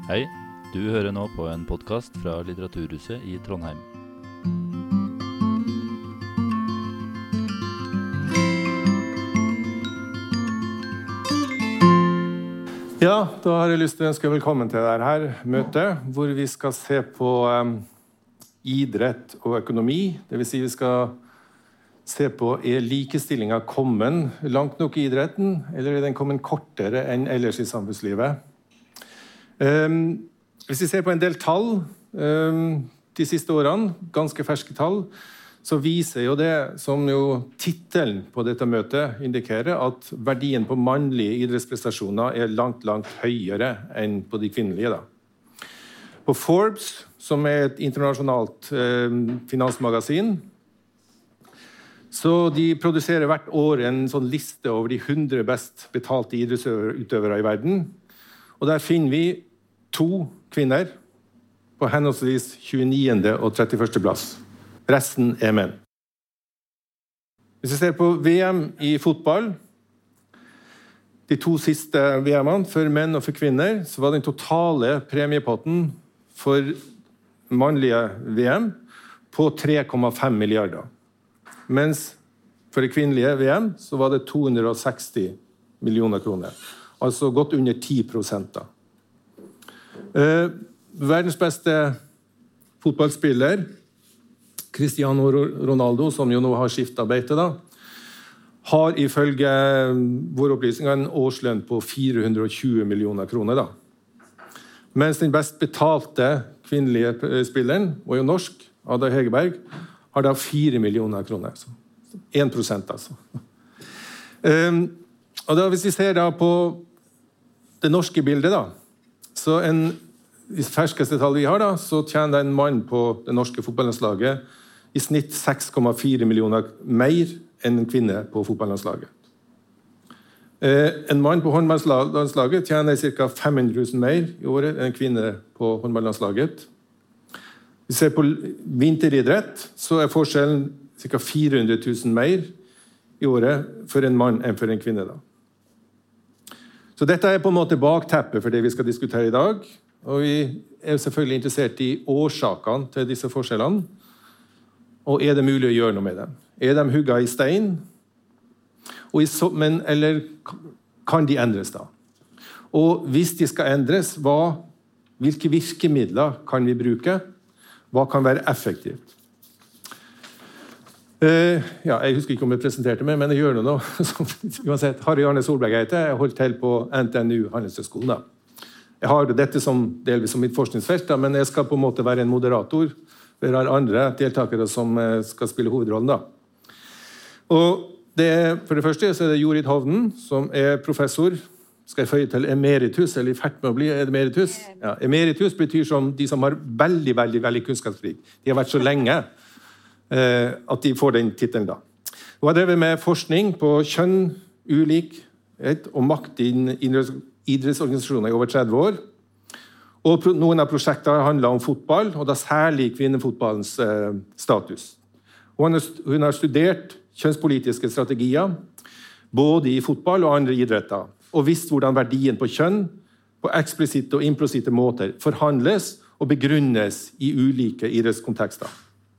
Hei, du hører nå på en podcast fra Litteraturhuset i Trondheim. Ja, da har jeg lyst til å ønske velkommen til dette møtet, hvor vi skal se på idrett og økonomi. Det vil si vi skal se på likestillingen kommet langt nok i idretten, eller den kommet kortere enn ellers i samfunnslivet. Hvis vi ser på en del tall de siste årene, ganske ferske tall, så viser jo det som jo titelen på dette møtet indikerer at verdien på mannlige idrettsprestasjoner langt høyere enn på de kvinnelige. Da. På Forbes, som et internasjonalt finansmagasin, så de produserer hvert år en sånn liste over de 100 best betalte idrettsutøvere i verden. Og der finner vi 2 kvinner på henholdsvis 29. og 31. plass. Resten menn. Hvis vi ser på VM i fotball, de 2 siste VM-ene for menn og for kvinner, så var den totale premiepotten for mannlige VM på 3,5 milliarder. Mens for det kvinnelige VM så var det 260 millioner kroner. Altså godt under 10%. Da. Verdens beste fotballspiller, Cristiano Ronaldo, som jo nå har skiftet beite, da, har ifølge vår opplysning en årslønn på 420 millioner kroner. Da. Mens den best betalte kvinnelige spilleren, og jo norsk, Ada Hegerberg, har da 4 millioner kroner. Så 1%, altså. Og da, hvis vi ser da på det norske bildet, da, så i ferskeste tall vi har, da, så tjener en mann på det norske fotballandslaget i snitt 6,4 millioner mer enn en kvinne på fotballandslaget. En mann på håndballlandslaget tjener ca. 500 000 mer i året enn en kvinne på håndballandslaget. Hvis vi ser på vinteridrett, så forskjellen ca. 400 000 mer i året for en mann enn for en kvinne. Da. Så dette på en måte bakteppet for det vi skal diskutere i dag. Og vi selvfølgelig interessert i årsakene til disse forskjellene. Og det mulig å gjøre noe med dem? De hugget i stein? Eller kan de endres da? Og hvis de skal endres, hvilke virkemidler kan vi bruke? Hva kan være effektivt? Jeg husker ikke om jeg presenterte meg, men jeg gjør noe nå. Uansett, Harry Arne Solberg heter jeg, holdt til på NTNU Handelshøyskolen. Jeg har dette delvis som mitt forskningsfelt, men jeg skal på en måte være en moderator. Det andre deltakere som skal spille hovedrollen. Da. Og for det første så det Jorid Hovden, som professor, skal jeg føye til emeritus, eller i ferd med å bli emeritus. Ja, emeritus betyr som de som har veldig kunnskapsrik. De har vært så lenge at de får den titelen da. Hun har drevet med forskning på kjønn, ulikhet og makt i idrettsorganisasjoner i over 30 år. Og noen av prosjektene handler om fotball, og da særlig kvinnefotballens status. Hun har studert kjønnspolitiske strategier, både i fotball og andre idretter, og visst hvordan verdien på kjønn, på eksplisitte og implisitte måter, forhandles og begrunnes i ulike idrettskontekster.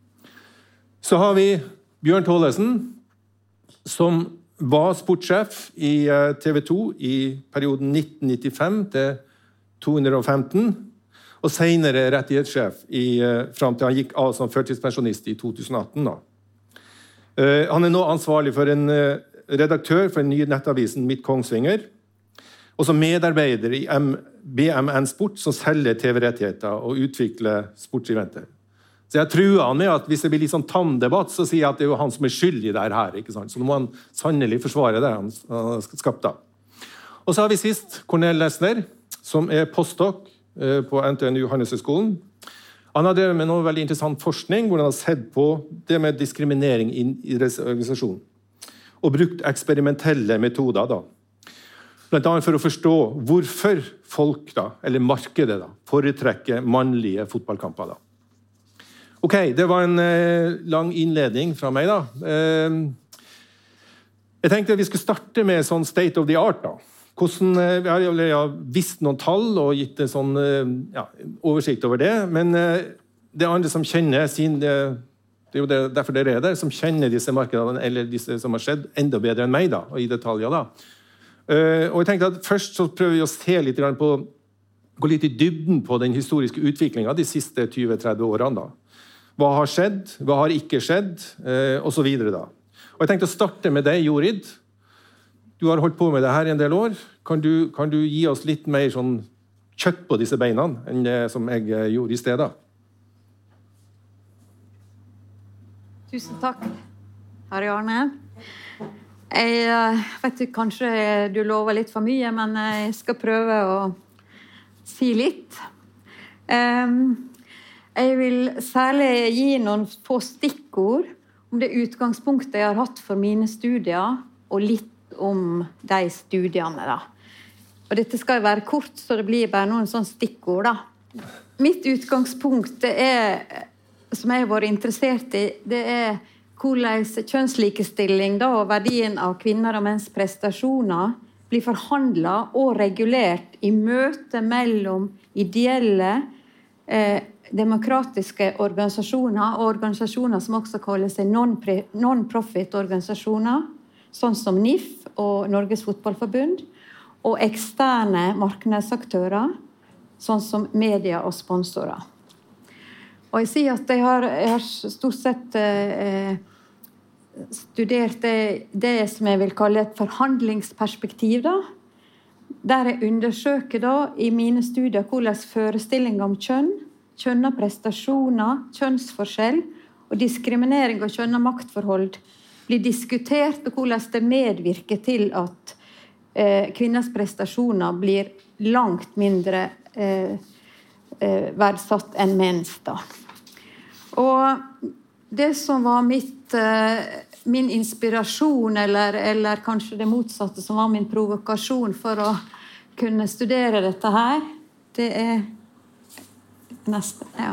Så har vi Bjørn Tollesen, som var sportssjef i TV 2 i perioden 1995 til 2015, og senere rettighetssjef frem til han gikk av som førtidspensjonist i 2018. Da. Han nå ansvarlig for en redaktør for den nye nettavisen Midt Kongsvinger, og som medarbeider i BMN Sport, som selger TV-rettigheter og utvikler sportseventer. Så jeg truer han med at hvis det blir litt sånn tam-debatt, så sier jeg at det er jo han som er skyldig i dette her, ikke sant? Så nå må han sannelig forsvare det han har skapt da. Og så har vi sist Cornel Lesner, som postdoc på NTNU Handelshøyskolen. Han har drevet med noe veldig interessant forskning, hvor han har sett på det med diskriminering i idrettsorganisasjonen, og brukt eksperimentelle metoder da. Blant annet for å forstå hvorfor folk da, eller markedet da, foretrekker mannlige fotballkamper da. Ok, det var en lang innledning fra meg da. Jeg tenkte at vi skulle starte med sånn state of the art da. Jeg har visst noen tall og gitt en sånn oversikt over det, men det er andre som kjenner det er jo derfor dere er der, som kjenner disse markedene, eller disse som har skjedd, enda bedre enn meg da, og i detaljer da. Og jeg tenkte at først så prøver vi å se litt på, gå litt i dybden på den historiske utviklingen de siste 20-30 årene da. Hva har skjedd, hva har ikke skjedd, og så videre da. Og jeg tenkte å starte med deg, Jorid. Du har holdt på med det her i en del år. Kan du gi oss litt mer sånn kjøtt på disse beina enn det som jeg gjorde i stedet? Tusen takk, Harry Arne. Jeg vet kanskje du lover litt for mye, men jeg skal prøve å si litt. Jeg vil særlig gi noen få stikkord om det utgangspunktet jeg har hatt for mine studier, og litt om de studiene da. Og dette skal være kort, så det blir bare noen sånne stikkord da. Mitt utgangspunkt som jeg har vært interessert i, det hvordan kjønnslikestilling da, og verdien av kvinner og menns prestasjoner blir forhandlet og regulert i møte mellom ideelle, demokratiske organisasjoner og organisasjoner som også kaller seg non-profit-organisasjoner, sånn som NIF og Norges Fotballforbund, og eksterne markedsaktører, sånn som media og sponsorer. Og jeg sier at jeg har stort sett studert det som jeg vil kalle et forhandlingsperspektiv da, der jeg undersøker da i mine studier hvordan forestillinger om kjønn, kjønn og prestasjoner, kjønnsforskjell og diskriminering og kjønn og maktforhold blir diskutert, og hvordan det medvirker til at kvinners prestasjoner blir langt mindre verdsatt enn menns da. Og det som var min inspirasjon, eller kanskje det motsatte som var min provokasjon for å kunne studere dette her, det neste, ja.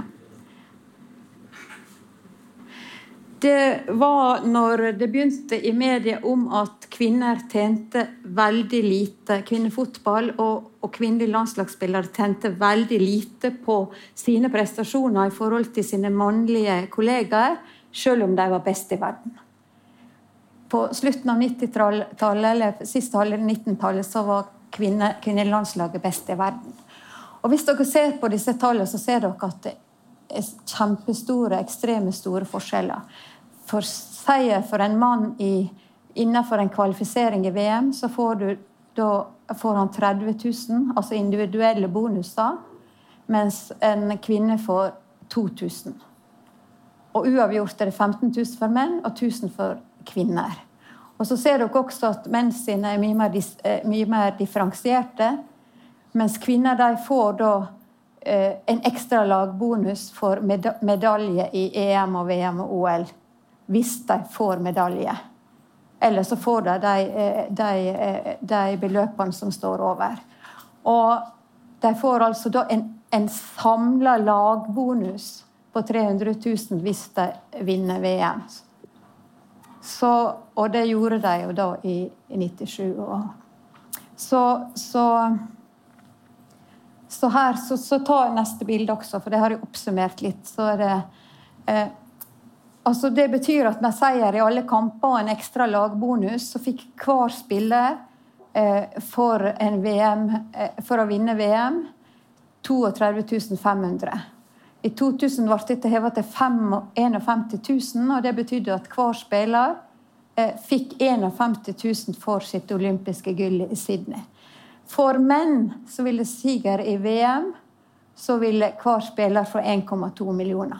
Det var når det begynte i media om at kvinner tjente veldig lite, kvinnefotball og kvinnelige landslagsspillere tjente veldig lite på sine prestasjoner i forhold til sine mannlige kollegaer, selv om de var best i verden. På slutten av 90-tallet, eller siste halvdel av 1900-tallet, så var kvinnelandslaget best i verden. Og hvis dere ser på disse tallene, så ser dere at det kjempestore, ekstreme store forskjeller. For seier for en mann innenfor en kvalifisering i VM, så får han 30 000, altså individuelle bonuser, mens en kvinne får 2 000. Og uavgjort det 15 000 for menn og 1 000 for kvinner. Og så ser dere også at menn sine mye mer differensierte, mens kvinner de får da en ekstra lagbonus for medalje i EM og VM og OL, hvis de får medalje. Eller så får de beløpene som står over. Og de får altså da en samlet lagbonus på 300 000 hvis de vinner VM. Og det gjorde de jo da i 97. Så her, så tar jeg neste bilde også, for det har jeg oppsummert litt. Så det, altså det betyr at med seier i alle kamper og en ekstra lagbonus, så fikk hver spiller for å vinne VM 32 500. I 2000 ble dette hevet til 51 000, og det betydde at hver spiller fikk 51 000 for sitt olympiske gull i Sydney. For menn så ville siger i VM, så ville hver spiller få 1,2 millioner.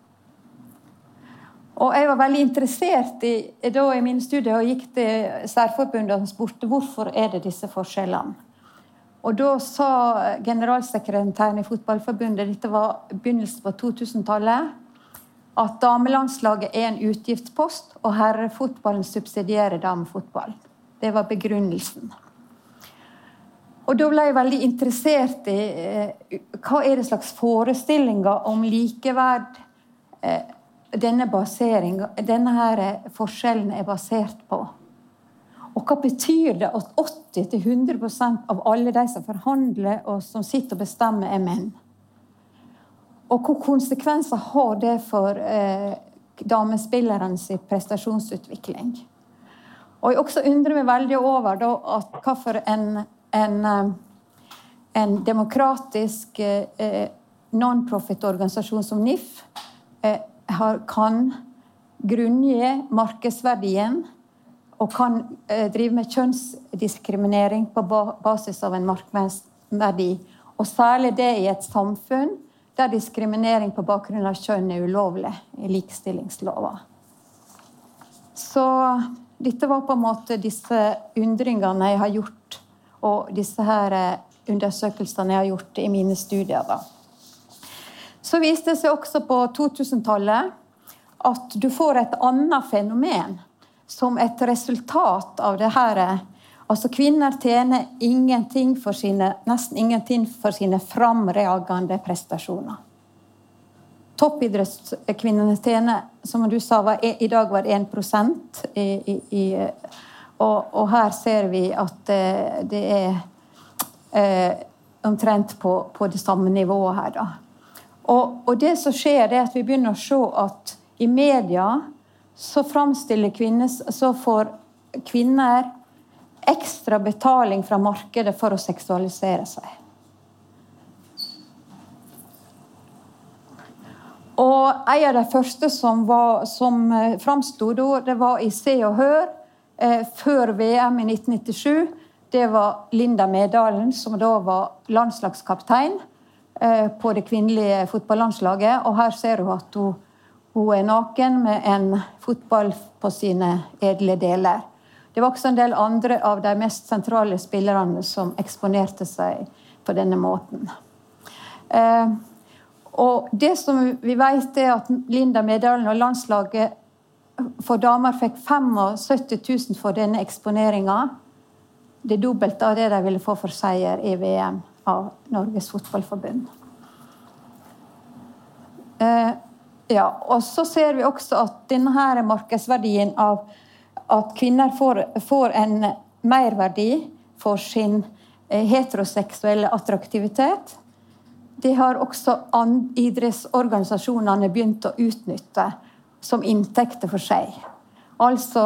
Og jeg var veldig interessert da i mine studier, og gikk til særforbundet og spurte hvorfor det disse forskjellene. Og da sa generalsekretæren i fotballforbundet, dette var begynnelsen på 2000-tallet, at damelandslaget en utgiftspost, og herrefotballen subsidierer damefotball. Det var begrunnelsen. Og da ble jeg veldig interessert i hva det slags forestillinger om likeverd denne her forskjellen basert på. Og hva betyr det at 80-100% av alle de som forhandler og som sitter og bestemmer menn? Og hva konsekvenser har det for damespillernes prestasjonsutvikling? Og jeg også undrer meg veldig over da, at hvorfor en demokratisk non-profit-organisasjon som NIF kan grunngi markedsverdien og kan drive med kjønnsdiskriminering på basis av en markedsverdi. Og særlig det i et samfunn der diskriminering på bakgrunn av kjønn er ulovlig i likestillingsloven. Så dette var på en måte disse undringene jeg har gjort, og disse her undersøkelsene jeg har gjort i mine studier. Da. Så viste det seg også på 2000-tallet at du får et annet fenomen som et resultat av det her. Altså kvinner tjener nesten ingenting for sine framreagende prestasjoner. Toppidrettskvinnene tjener, som du sa, i dag var 1%. Og her ser vi at det er omtrent på det samme nivået her. Da. Og det som skjer er at vi begynner å se at i media så får kvinner ekstra betaling fra markedet for å seksualisere seg. Og en av de første som framstod, det var i Se og Hør før VM i 1997. Det var Linda Medalen, som da var landslagskaptein på det kvinnelige fotballandslaget. Og her ser du at hun er naken med en fotball på sine edle deler. Det var også en del andre av de mest sentrale spillerne som eksponerte seg på denne måten. Og det som vi vet er at Linda Medalen og landslaget for damer fikk 75 000 for denne eksponeringen. Det dobbelte av det de ville få for seier i VM av Norges fotballforbund. Ja, og så ser vi også at denne her markedsverdien av at kvinner får en merverdi for sin heteroseksuelle attraktivitet. Det har også idrettsorganisasjonene begynt å utnytte som inntekter for seg. Altså,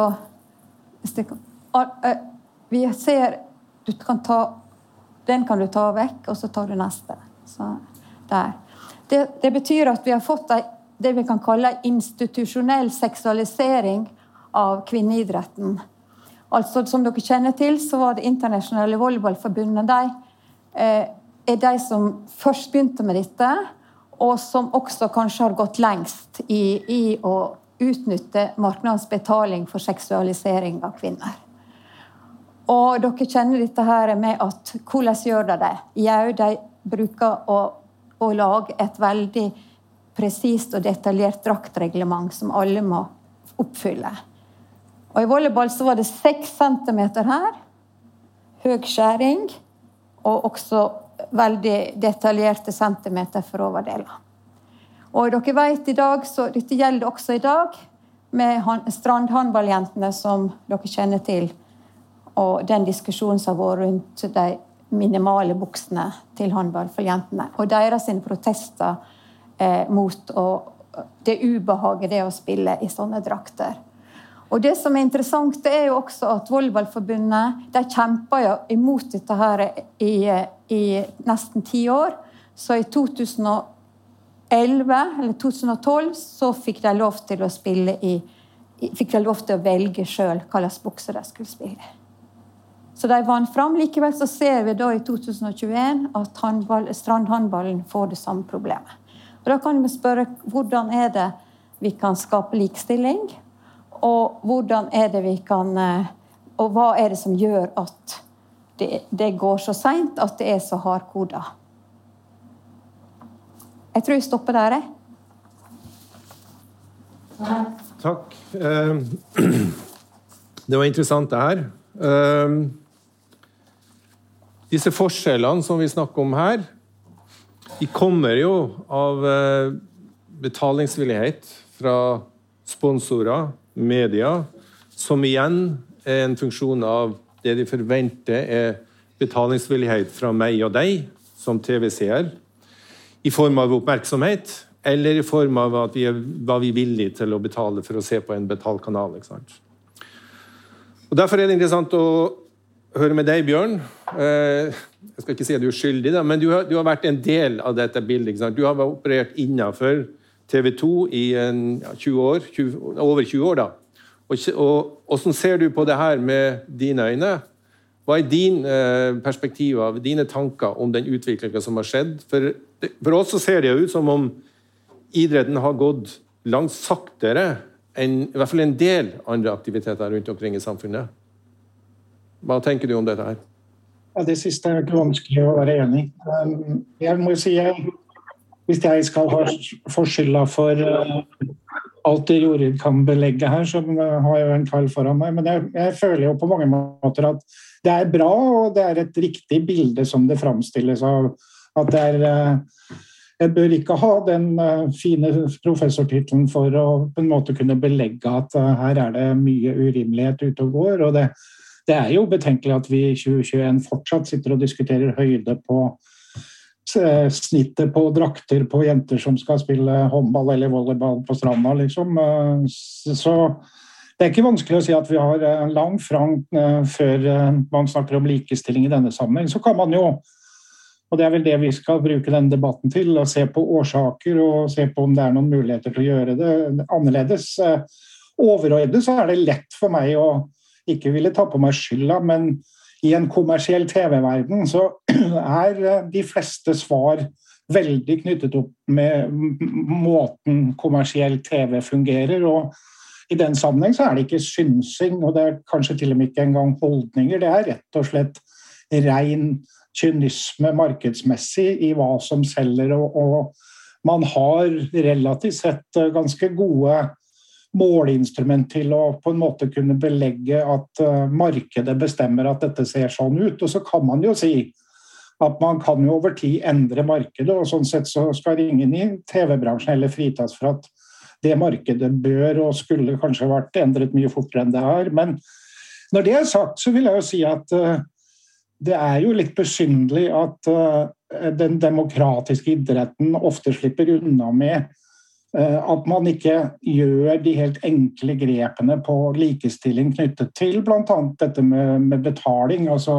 vi ser, den kan du ta vekk, og så tar du neste. Så, der. Det betyr at vi har fått det vi kan kalle institusjonell seksualisering av kvinneidretten. Altså, som dere kjenner til, så var det internasjonale volleyballforbundet de som først begynte med dette, og som også kanskje har gått lengst i å utnytte markedets betaling for seksualisering av kvinner. Og dere kjenner dette her med at hvordan gjør de det? Jo, de bruker å lage et veldig presist og detaljert draktreglement som alle må oppfylle. Og i volleyball så var det 6 centimeter her, høy skjæring, og også veldig detaljerte centimeter for overdeler. Og dere vet i dag, så dette gjelder også i dag, med strandhåndballjentene som dere kjenner til, og den diskusjonen som har vært rundt de minimale buksene til håndball for jentene, og deres protester mot det ubehaget det å spille i sånne drakter. Og det som er interessant, det er jo også at volleyballforbundet, de kjemper jo imot dette her i nesten 10 år. Så i 2011 eller 2012 så fikk de lov til å spille fikk de lov til å velge selv hva slags bukser de skulle spille. Så de vant fram. Likevel så ser vi da i 2021 at strandhåndballen får det samme problemet. Og da kan vi spørre, hvordan er det vi kan skape likestilling? Og hvordan er det vi kan, og hva er det som gjør at det går så sent, at det er så hardkodet? Jeg tror jeg stopper der. Takk. Det var interessant det her. Disse forskjellene som vi snakker om her, de kommer jo av betalingsvillighet fra sponsorer, media, som igjen en funksjon av det de forventer betalingsvillighet fra meg og deg som TV-seer, i form av oppmerksomhet, eller i form av at var vi villige til å betale for å se på en betalkanal, ikke sant? Og derfor det interessant å høre med deg, Bjørn. Jeg skal ikke si at du skyldig, da, men du har vært en del av dette bildet, ikke sant? Du har operert innenfor TV 2 i 20 år, over 20 år da. Og hvordan ser du på det her med dine øyne? Hva din perspektiv av, dine tanker om den utviklingen som har skjedd? For oss så ser det ut som om idretten har gått langt saktere enn i hvert fall en del andre aktiviteter rundt omkring i samfunnet. Hva tenker du om dette her? Ja, det siste ikke vanskelig å være enig. Jeg må si, hvis jeg skal få skylda for alt det Jorid kan belegge her, så har jeg jo en kveld foran meg. Men jeg føler jo på mange måter at det bra, og det et riktig bilde som det framstilles av. At jeg bør ikke ha den fine professortitlen for å på en måte kunne belegge at her det mye urimelighet ute og går, og det jo betenkelig at vi i 2021 fortsatt sitter og diskuterer høyde på snittet på drakter på jenter som skal spille håndball eller volleyball på stranda, liksom. Så det ikke vanskelig å si at vi har lang frang før man snakker om likestilling i denne sammenheng. Så kan man jo, og det vel det vi skal bruke denne debatten til, å se på årsaker og se på om det noen muligheter til å gjøre det annerledes. Overordnet så det lett for meg å ikke ville ta på meg skylda, men i en kommersiell TV-verden så de fleste svar veldig knyttet opp med måten kommersiell TV fungerer, og i den sammenheng så det ikke synsing, og det kanskje til og med ikke engang holdninger, det rett og slett ren kynisme markedsmessig i hva som selger, og man har relativt sett ganske gode måleinstrument til å på en måte kunne belegge at markedet bestemmer at dette ser sånn ut, og så kan man jo si at man kan jo over tid endre markedet, og sånn sett så skal ingen i TV-bransjen heller fritas for at det markedet bør og skulle kanskje vært endret mye fortere enn det men når det sagt så vil jeg jo si at det jo litt besynderlig at den demokratiske idretten ofte slipper unna med at man ikke gjør de helt enkle grepene på likestilling knyttet til blant annet dette med betaling. Altså,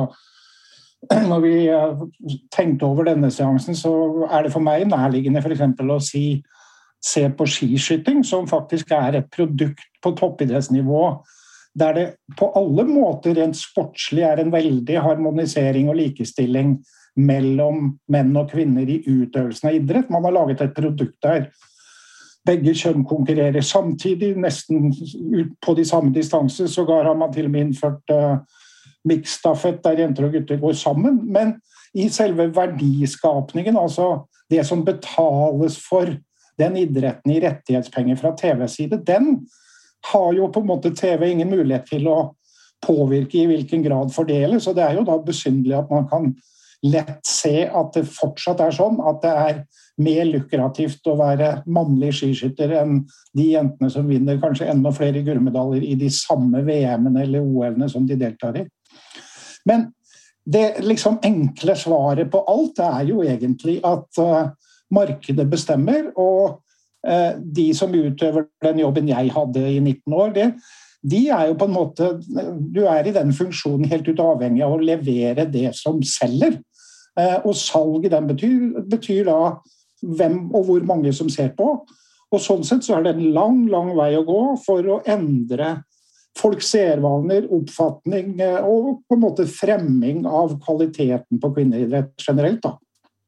når vi tenkte over denne seansen, så det for meg nærliggende for eksempel å se på skiskytting, som faktisk et produkt på toppidrettsnivå, der det på alle måter rent sportslig en veldig harmonisering og likestilling mellom menn og kvinner i utøvelsen av idrett. Man har laget et produkt der begge kjønn konkurrerer samtidig, nesten på de samme distanser, så har man til og med innført mixstafett der jenter og gutter går sammen, men i selve verdiskapningen, altså det som betales for den idretten i rettighetspenger fra TV-side, den har jo på en måte TV ingen mulighet til å påvirke i hvilken grad fordeles, og det jo da besynderlig at man kan lett se at det fortsatt sånn, at det mer lukrativt å være mannlig skiskytter enn de jentene som vinner kanskje enda flere gullmedaljer i de samme VM-ene eller OL-ene som de deltar i. Men det liksom enkle svaret på alt jo egentlig at markedet bestemmer, og de som utøver den jobben jeg hadde i 19 år, de jo på en måte, du i den funksjonen helt ut avhengig av å levere det som selger. Og salget den betyr da hvem og hvor mange som ser på. Og sånn sett så det en lang vei å gå for å endre folks seervaner, oppfatning og på en måte fremming av kvaliteten på kvinneidrett generelt da.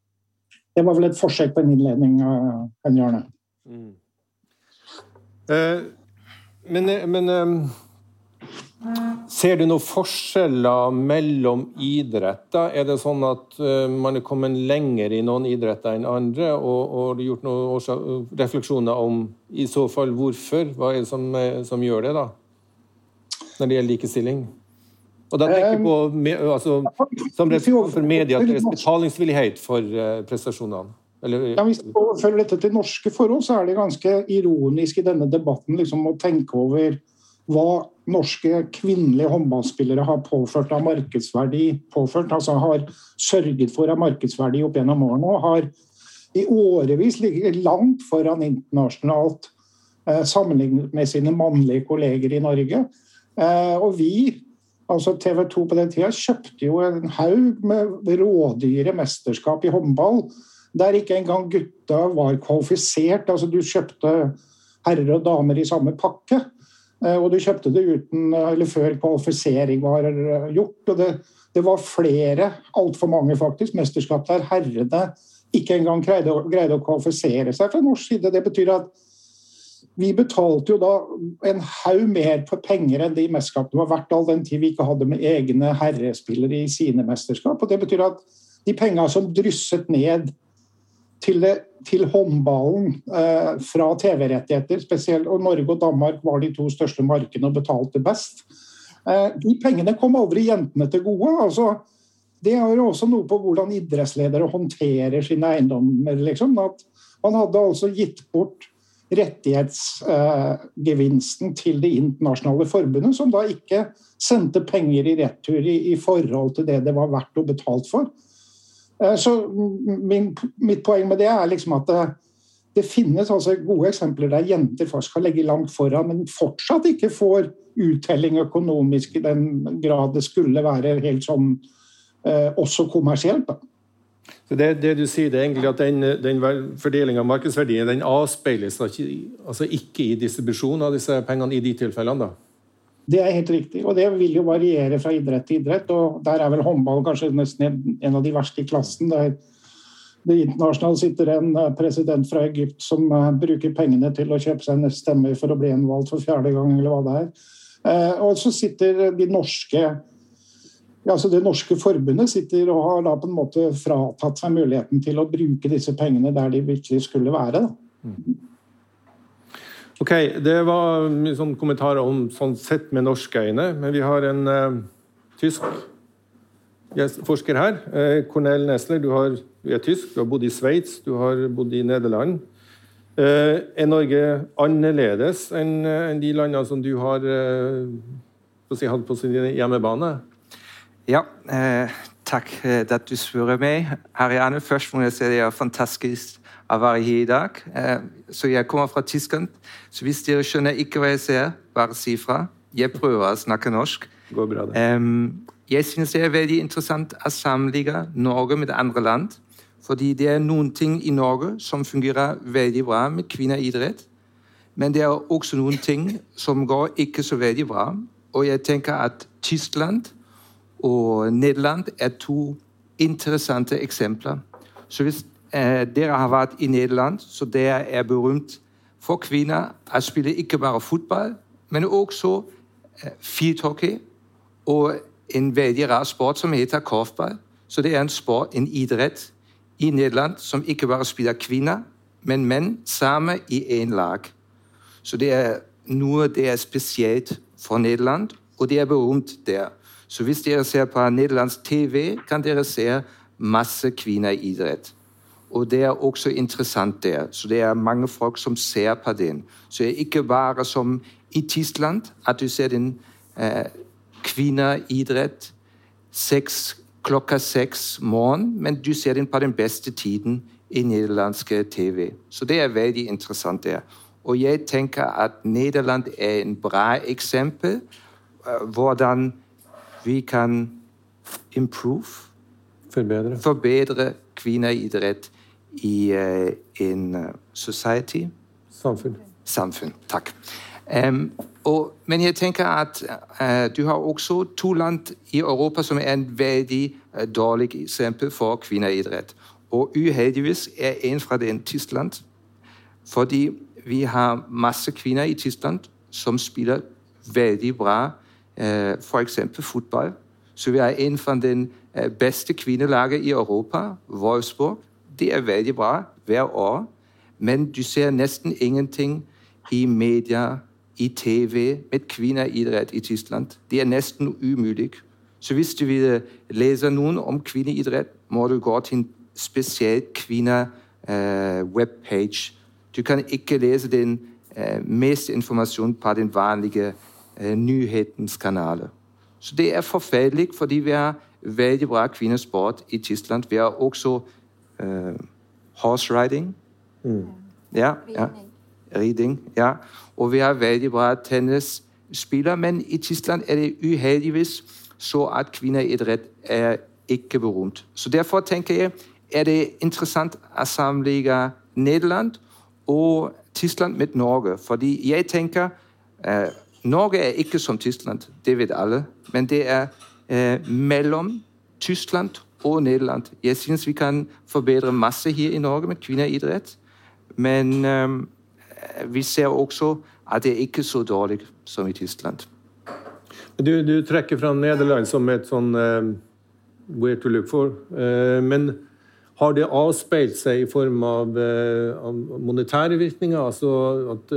Det var vel et forsøk på en innledning av Jarne. Men ser du noen forskjeller mellom idretter? Det sånn at man kommet lenger i noen idretter enn andre, og har du gjort noen refleksjoner om i så fall hvorfor? Hva det som gjør det da? Når det gjelder likestilling? Og da tenker jeg på, altså, som representant for media, at det betalingsvillighet for prestasjonene. Ja, hvis vi følger dette til norske forhold, så det ganske ironisk i denne debatten liksom, å tenke over hva norske kvinnelige håndballspillere har påført av markedsverdi, altså har sørget for av markedsverdi opp gjennom årene, og har i årevis ligget langt foran internasjonalt sammenlignet med sine mannlige kolleger i Norge. Og vi, altså TV 2 på den tiden, kjøpte jo en haug med rådyre mesterskap i håndball, der ikke engang gutta var kvalifisert. Altså du kjøpte herrer og damer i samme pakke, og du kjøpte det uten, eller før kvalifisering var gjort. Og det var flere, alt for mange faktisk, mesterskap der herrene ikke engang greide å kvalifisere seg fra norsk side. Det betyr at vi betalte jo da en haug mer for penger enn de mesterskapene var verdt all den tid vi ikke hadde med egne herrespillere i sine mesterskap. Og det betyr at de pengene som drysset ned til håndballen fra TV-rettigheter, spesielt, og Norge og Danmark var de 2 største markedene og betalte best. De pengene kom aldri jentene til gode. Altså, det er jo også noe på hvordan idrettsledere håndterer sine eiendommer. Liksom. At man hadde altså gitt bort rettighetsgevinsten til det internasjonale forbundet, som da ikke sendte penger i retur i forhold til det var verdt å betalt for. Så mitt poeng med det er liksom at det finnes altså gode eksempler der jenter faktisk kan legge langt foran, men fortsatt ikke får uttelling økonomisk i den grad det skulle være helt sånn også kommersielt da. Så det du sier, det er egentlig at den fordelingen av markedsverdien, den avspeiles altså ikke i distribusjon av disse pengene i de tilfellene da? Det er helt riktig, og det vil jo variere fra idrett til idrett, og der er vel håndball kanskje nesten en av de verste i klassen. Der det internasjonalt sitter en president fra Egypt som bruker pengene til å kjøpe seg en stemme for å bli gjenvalgt for 4. gang, eller hva det er. Og så sitter det norske forbundet sitter og har da på en måte fratatt seg muligheten til å bruke disse pengene der de virkelig skulle være. Da. Ok, det var mye sånn kommentarer om sånn sett med norske øyne, men vi har en tysk forsker her, Cornel Nessler. Du er tysk, du har bodd i Sveits, du har bodd i Nederland. Er Norge annerledes enn de landene som du har hatt på sin hjemmebane? Ja, takk at du spør meg. Ariane, først må jeg si det er fantastisk å være her i dag. Så jeg kommer fra Tyskland, så hvis dere skjønner ikke hva jeg ser, bare si fra. Jeg prøver å snakke norsk. Går bra det. Jeg synes det er veldig interessant å sammenligne Norge med andre land, fordi det er noen ting i Norge som fungerer veldig bra med kvinneidrett, men det er også noen ting som går ikke så veldig bra, og jeg tenker at Tyskland og Nederland er 2 interessante eksempler. Så hvis dere har vært i Nederland, så det er berømt for kvinner å spille ikke bare fotball, men også fieldhockey og en veldig rar sport som heter korfball. Så det er en sport, en idrett i Nederland som ikke bare spiller kvinner, men menn sammen i en lag. Så det er noe det er spesielt for Nederland, og det er berømt der. Så hvis dere ser på Nederlands TV, kan dere se masse kvinner i idrett. Og det er også interessant der. Så det er mange folk som ser på den. Så det er ikke bare som i Tyskland, at du ser den kvinneidrett klokka 6 morgen, men du ser den på den beste tiden i nederlandske TV. Så det er veldig interessant der. Og jeg tenker at Nederland er en bra eksempel hvordan vi kan forbedre kvinneidrett i en society. Samfunn, takk. Men jeg tenker at du har også 2 land i Europa som er en veldig dårlig eksempel for kvinneidrett. Og uheldigvis er en fra den Tyskland, fordi vi har masse kvinner i Tyskland som spiller veldig bra, for eksempel fotball. Så vi har en fra den beste kvinnelaget i Europa, Wolfsburg. Det er veldig bra hver år, men du ser nesten ingenting i media, i TV, med kvinneidrett i Tyskland. Det er nesten umulig. Så hvis du vil lese noen om kvinneidrett, må du gå til en spesiell kvinne-webpage. Du kan ikke lese den mest informasjon på den vanlige nyhetens kanaler. Så det forferdelig, fordi vi har veldig bra kvinnesport i Tyskland. Vi har også horse riding. Ja, riding, ja. Og vi har veldig bra tennisspillere, men i Tyskland det uheldigvis så at kvinneidrett ikke berømt. Så derfor tenker jeg, det interessant å sammenligne Nederland og Tyskland med Norge. Fordi jeg tenker, Norge ikke som Tyskland, det vet alle, men det mellom Tyskland og Nederland. Jeg synes vi kan forbedre masse her i Norge med kvinneidrett, men vi ser også at det ikke så dårlig som i Tyskland. Du trekker fra Nederland som et sånn where to look for, men har det avspeilt seg i form av monetære virkninger, altså at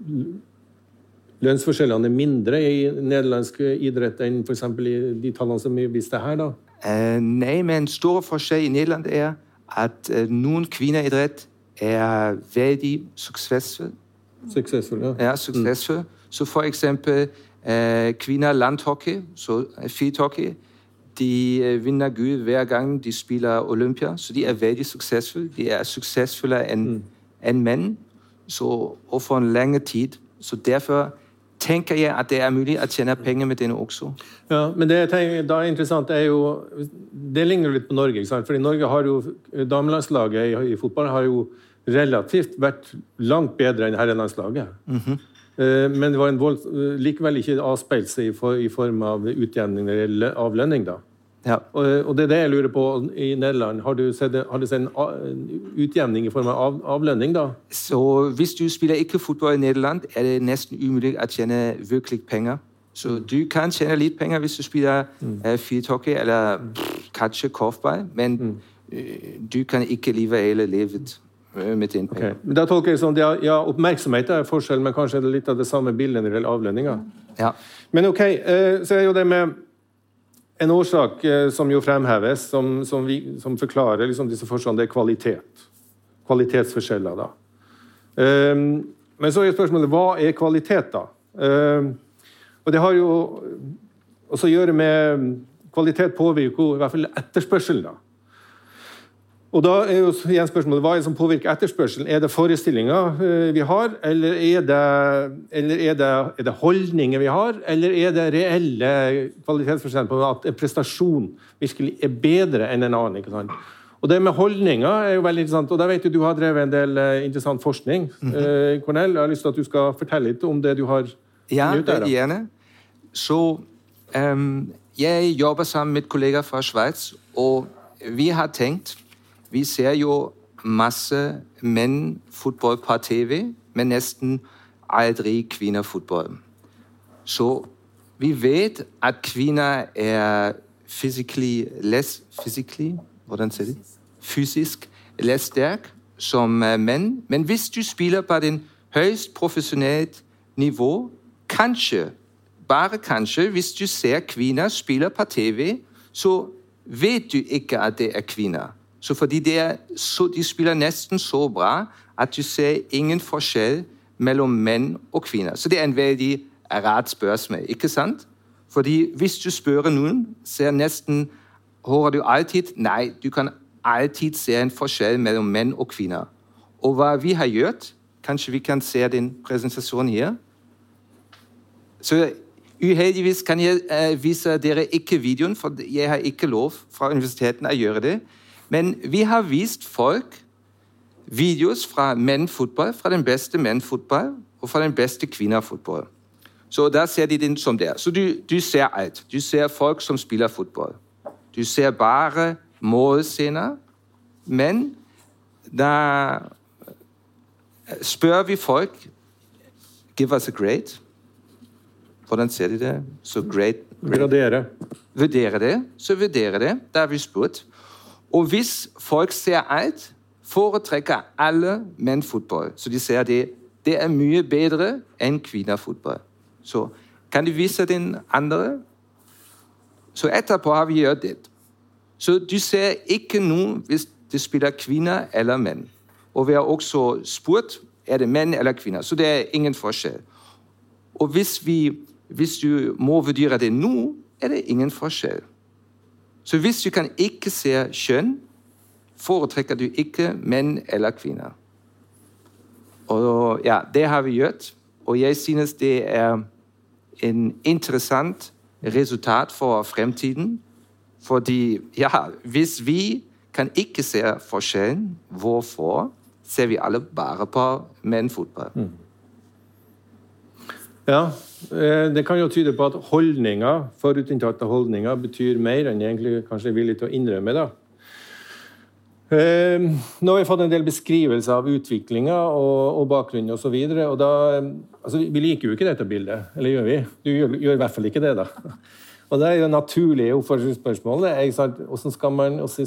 lønnsforskjellene mindre i nederlandsk idrett enn for eksempel i de tallene som vi viste her da? Nei, men en stor forskjell i Nederland at noen kvinneidrett veldig suksessfull. Suksessfull, ja. Ja, suksessfull. Så for eksempel kvinnelandhockey, så fieldhockey, de vinner guld hver gang de spiller Olympia, så de veldig suksessfulle. De suksessfulle enn menn, og for en lenge tid. Så derfor tenker jeg at det mulig å tjene penger med denne også. Ja, men det jeg tenker, da interessant jo, det ligner litt på Norge, ikke sant? Fordi Norge har jo, damelandslaget i fotball har jo relativt vært langt bedre enn herrelandslaget. Men det var likevel ikke avspeilelse i form av utjevning av lønning da. Ja. Og det det jeg lurer på i Nederland. Har du sett en utjevning i form av avlønning da? Så hvis du spiller ikke fotball i Nederland, det nesten umulig å tjene virkelig penger. Så du kan tjene litt penger hvis du spiller fieldhockey eller kanskje korfball, men du kan ikke leve hele livet med din penger. Okay. Men da tolker jeg sånn, ja, oppmerksomhet forskjell, men kanskje det litt av det samme bildet når det gjelder avlønninger. Ja. Men ok, så jo det med en årsak som jo fremheves, som forklarer liksom disse forskjellene, det kvalitet. Kvalitetsforskjeller da. Men så spørsmålet, hva kvalitet da? Og det har jo også å gjøre med kvalitet påvirker i hvert fall etterspørselen da. Og da jo igjen spørsmålet, hva som påvirker etterspørselen? Det forestillinger vi har, eller det holdninger vi har, eller det reelle kvalitetsforskjellen på at en prestasjon virkelig bedre enn en annen, ikke sant? Og det med holdninger jo veldig interessant, og da vet du har drevet en del interessant forskning. Cornel, jeg har lyst til at du skal fortelle litt om det du har funnet ut der. Ja, gjerne. Så jeg jobber sammen med kollegaer fra Schweiz, og vi har tenkt, vi ser jo masse menn-fotball på TV, men nesten aldri kvinnefotball. Så vi vet at kvinner fysisk less sterk som menn, men hvis du spiller på den høyst profesjonelt nivå, kanskje, bare kanskje, hvis du ser kvinner spiller på TV, så vet du ikke at det kvinner. Så fordi de spiller nesten så bra at du ser ingen forskjell mellom menn og kvinner. Så det en veldig rart spørsmål, ikke sant? Fordi hvis du spør noen, hører du alltid, nei, du kan alltid se en forskjell mellom menn og kvinner. Og hva vi har gjort, kanskje vi kan se den presentasjonen her. Så uheldigvis kan jeg vise dere ikke videoen, for jeg har ikke lov fra universiteten å gjøre det. Men vi har vist folk videos fra menn-fotball, fra den beste menn-fotball og fra den beste kvinner-fotball. Så da ser de den som det. Så du ser alt. Du ser folk som spiller fotball. Du ser bare målscener. Men da spør vi folk, give us a grade. Hvordan ser de det? Så grade. Vurdere det. Så vurdere det. Da har vi spurt. Og hvis folk ser alt, foretrekker alle menn-fotball. Så de ser det mye bedre enn kvinner-fotball. Så kan du vise den andre? Så etterpå har vi gjort det. Så du ser ikke noe hvis det spiller kvinner eller menn. Og vi har også spurt, det menn eller kvinner? Så det ingen forskjell. Og hvis vi Hvis du må vurdere det nå, det ingen forskjell. Så hvis du kan ikke se kjønn, foretrekker du ikke menn eller kvinner. Og ja, det har vi gjort, og jeg synes det en interessant resultat for fremtiden, fordi ja, hvis vi kan ikke se forskjellen, hvorfor ser vi alle bare på mennfotball? Ja, det kan jo tyde på at holdninger, forutinntatte holdninger, betyr mer enn egentlig kanskje er villig til å innrømme da. Nå har vi fått en del beskrivelser av utviklingen og bakgrunnen og så videre, og da, altså vi liker jo ikke dette bildet, eller gjør vi? Du gjør i hvert fall ikke det da. Og det er jo naturlige oppførselsspørsmålet, hvordan skal man, hvordan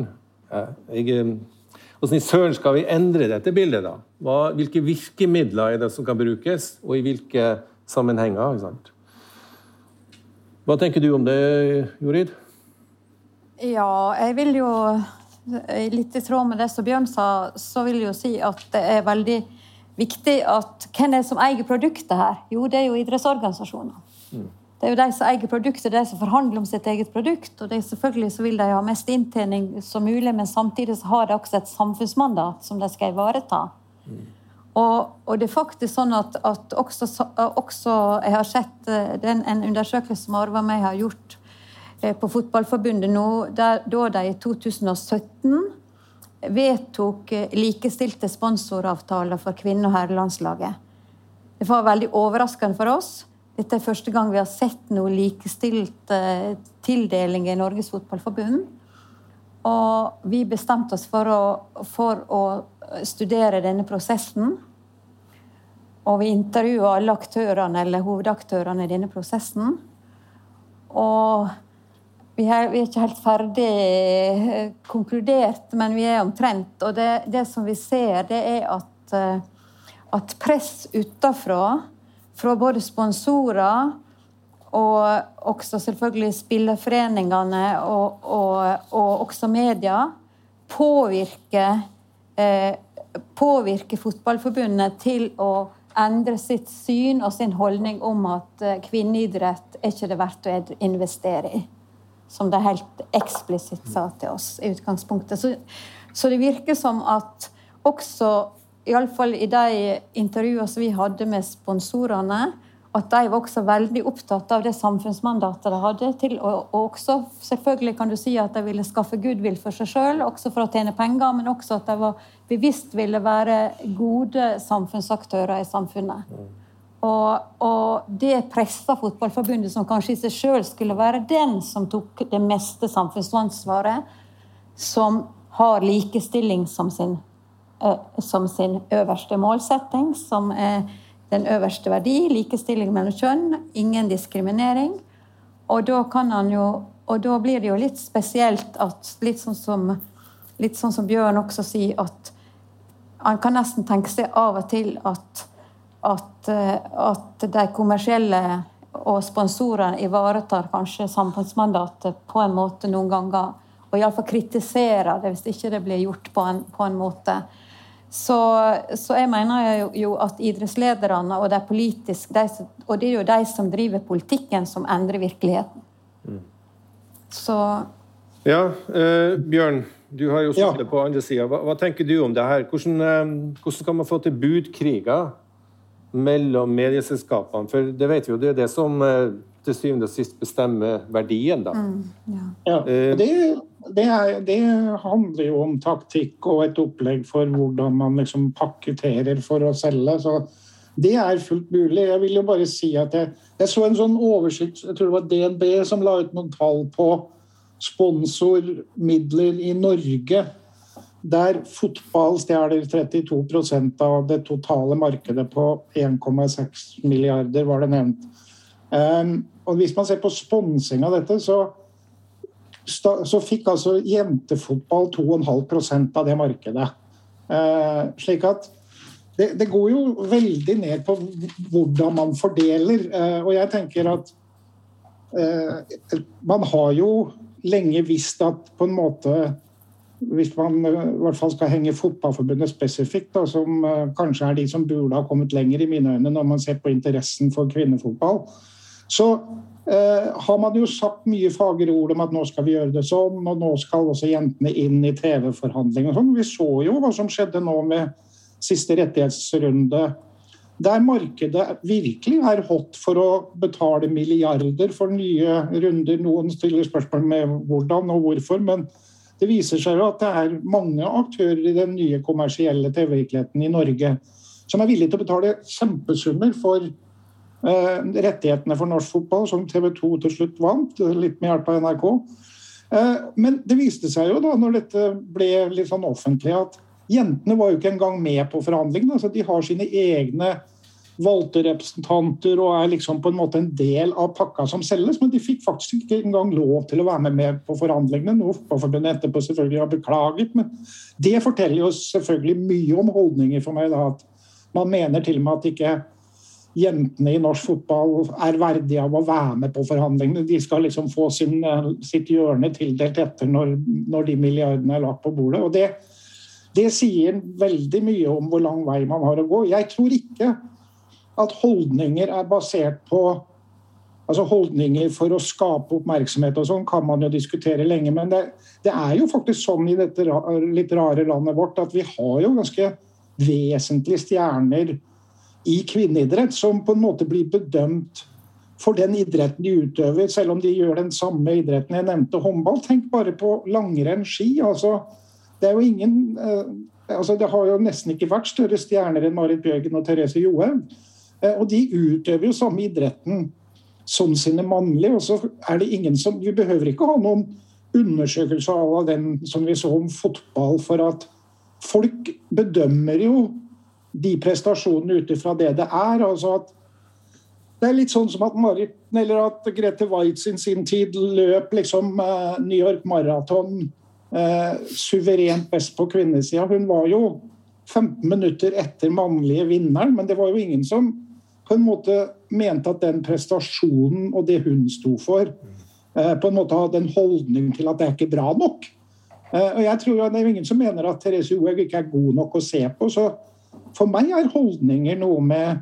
i søren skal vi endre dette bildet da? Hvilke virkemidler er det som kan brukes, og i hvilke sammenhenger, ikke sant? Hva tenker du om det, Jorid? Ja, jeg vil jo, litt i tråd med det som Bjørn sa, så vil jeg jo si at det er veldig viktig at hvem er det som eier produktet her? Jo, det er jo idrettsorganisasjoner. Det er jo de som eier produktet, de som forhandler om sitt eget produkt, og det selvfølgelig så vil de ha mest inntjening som mulig, men samtidig så har de også et samfunnsmandat som de skal ivareta. Og det er faktisk sånn at også jeg har sett en undersøkelse som Arve og meg har gjort på Fotballforbundet nå, da de i 2017 vedtok likestilte sponsoravtaler for kvinne- og herrelandslaget. Det var veldig overraskende for oss. Dette er første gang vi har sett noe likestilt tildeling i Norges Fotballforbund. Og vi bestemte oss for å studere denne prosessen. Og vi intervjuet alle aktørene, eller hovedaktørene i denne prosessen. Og vi er ikke helt ferdig konkludert, men vi er omtrent. Og det som vi ser, det er at press utenfra, fra både sponsorer og også selvfølgelig spillerforeningene og også media, påvirker Fotballforbundet til å endre sitt syn og sin holdning om at kvinneidrett er ikke det verdt å investere i, som de helt eksplisitt sa til oss i utgangspunktet. Så det virker som at også i alle fall i de intervjuene som vi hadde med sponsorene, at de var også veldig opptatt av det samfunnsmandatet de hadde til, og også selvfølgelig kan du si at de ville skaffe goodwill for seg selv, også for å tjene penger, men også at de bevisst ville være gode samfunnsaktører i samfunnet. Og det presset Fotballforbundet, som kanskje i seg selv skulle være den som tok det meste samfunnsansvaret, som har likestilling som sin øverste målsetting, som er den øverste verdi, likestilling mellom kjønn, ingen diskriminering. Og da blir det jo litt spesielt at litt sånn som Bjørn også sier, at han kan nesten tenke seg av og til at de kommersielle og sponsorene ivaretar kanskje samfunnsmandatet på en måte noen ganger, og i alle fall kritiserer det hvis ikke det blir gjort på en måte. Så jeg mener jo at idrettslederne og de politiske, og det er jo de som driver politikken som endrer virkeligheten. Så... Ja, Bjørn, du har jo sittet på andre siden. Hva tenker du om det her? Hvordan skal man få til budkriger mellom medieselskapene? For det vet vi jo, det er det som til syvende og sist bestemmer verdien da. Ja, det handler jo om taktikk og et opplegg for hvordan man liksom pakketterer for å selge, så det er fullt mulig. Jeg vil jo bare si at jeg så en sånn oversikt, jeg tror det var DNB som la ut noen tall på sponsormidler i Norge, der fotball stjeler 32% av det totale markedet på 1,6 milliarder, var det nevnt. Og hvis man ser på sponsing av dette, så fikk altså jentefotball 2,5% av det markedet. Slik at det går jo veldig ned på hvordan man fordeler. Og jeg tenker at man har jo lenge visst at på en måte, hvis man i hvert fall skal henge Fotballforbundet spesifikt, da, som kanskje er de som burde ha kommet lenger i mine øyne når man ser på interessen for kvinnefotball, Så har man jo sagt mye fagre ord om at nå skal vi gjøre det sånn, og nå skal også jentene inn i TV-forhandlinger og sånn. Vi så jo hva som skjedde nå med siste rettighetsrunde, der markedet virkelig hot for å betale milliarder for nye runder. Noen stiller spørsmål med hvordan og hvorfor, men det viser seg jo at det mange aktører i den nye kommersielle TV-virkeligheten i Norge som villige til å betale kjempesummer for rettighetene for norsk fotball, som TV 2 til slutt vant, litt med hjelp av NRK. Men det viste seg jo da, når dette ble litt sånn offentlig, at jentene var jo ikke engang med på forhandlingene. Altså, de har sine egne valgte representanter og liksom på en måte en del av pakka som selges, men de fikk faktisk ikke engang lov til å være med på forhandlingene. Nå Fotballforbundet etterpå selvfølgelig har beklaget, men det forteller jo selvfølgelig mye om holdninger for meg da, at man mener til og med at ikke jentene i norsk fotball verdige av å være med på forhandlingene. De skal liksom få sitt hjørne tildelt etter når de milliardene lagt på bordet. Og det sier veldig mye om hvor lang vei man har å gå. Jeg tror ikke at holdninger basert på altså holdninger for å skape oppmerksomhet og sånn kan man jo diskutere lenge, men det jo faktisk sånn i dette litt rare landet vårt at vi har jo ganske vesentlige stjerner i kvinneidrett som på en måte blir bedømt for den idretten de utøver, selv om de gjør den samme idretten jeg nevnte, håndball. Tenk bare på langrenn ski. Altså, det jo ingen det har jo nesten ikke vært større stjerner enn Marit Bjørgen og Therese Johaug. Og de utøver jo samme idretten som sine mannlige, og så det ingen som vi behøver ikke ha noen undersøkelser av den som vi så om fotball, for at folk bedømmer jo de prestasjonene utifra det altså at det litt sånn som at eller at Grete Waitz sin tid løp liksom New York Marathon suverent best på kvinnesida. Hun var jo 15 minutter etter mannlige vinneren, men det var jo ingen som på en måte mente at den prestasjonen og det hun sto for på en måte hadde en holdning til at det ikke bra nok. Og jeg tror at det jo ingen som mener at Therese Johaug ikke god nok å se på, så for meg holdninger noe med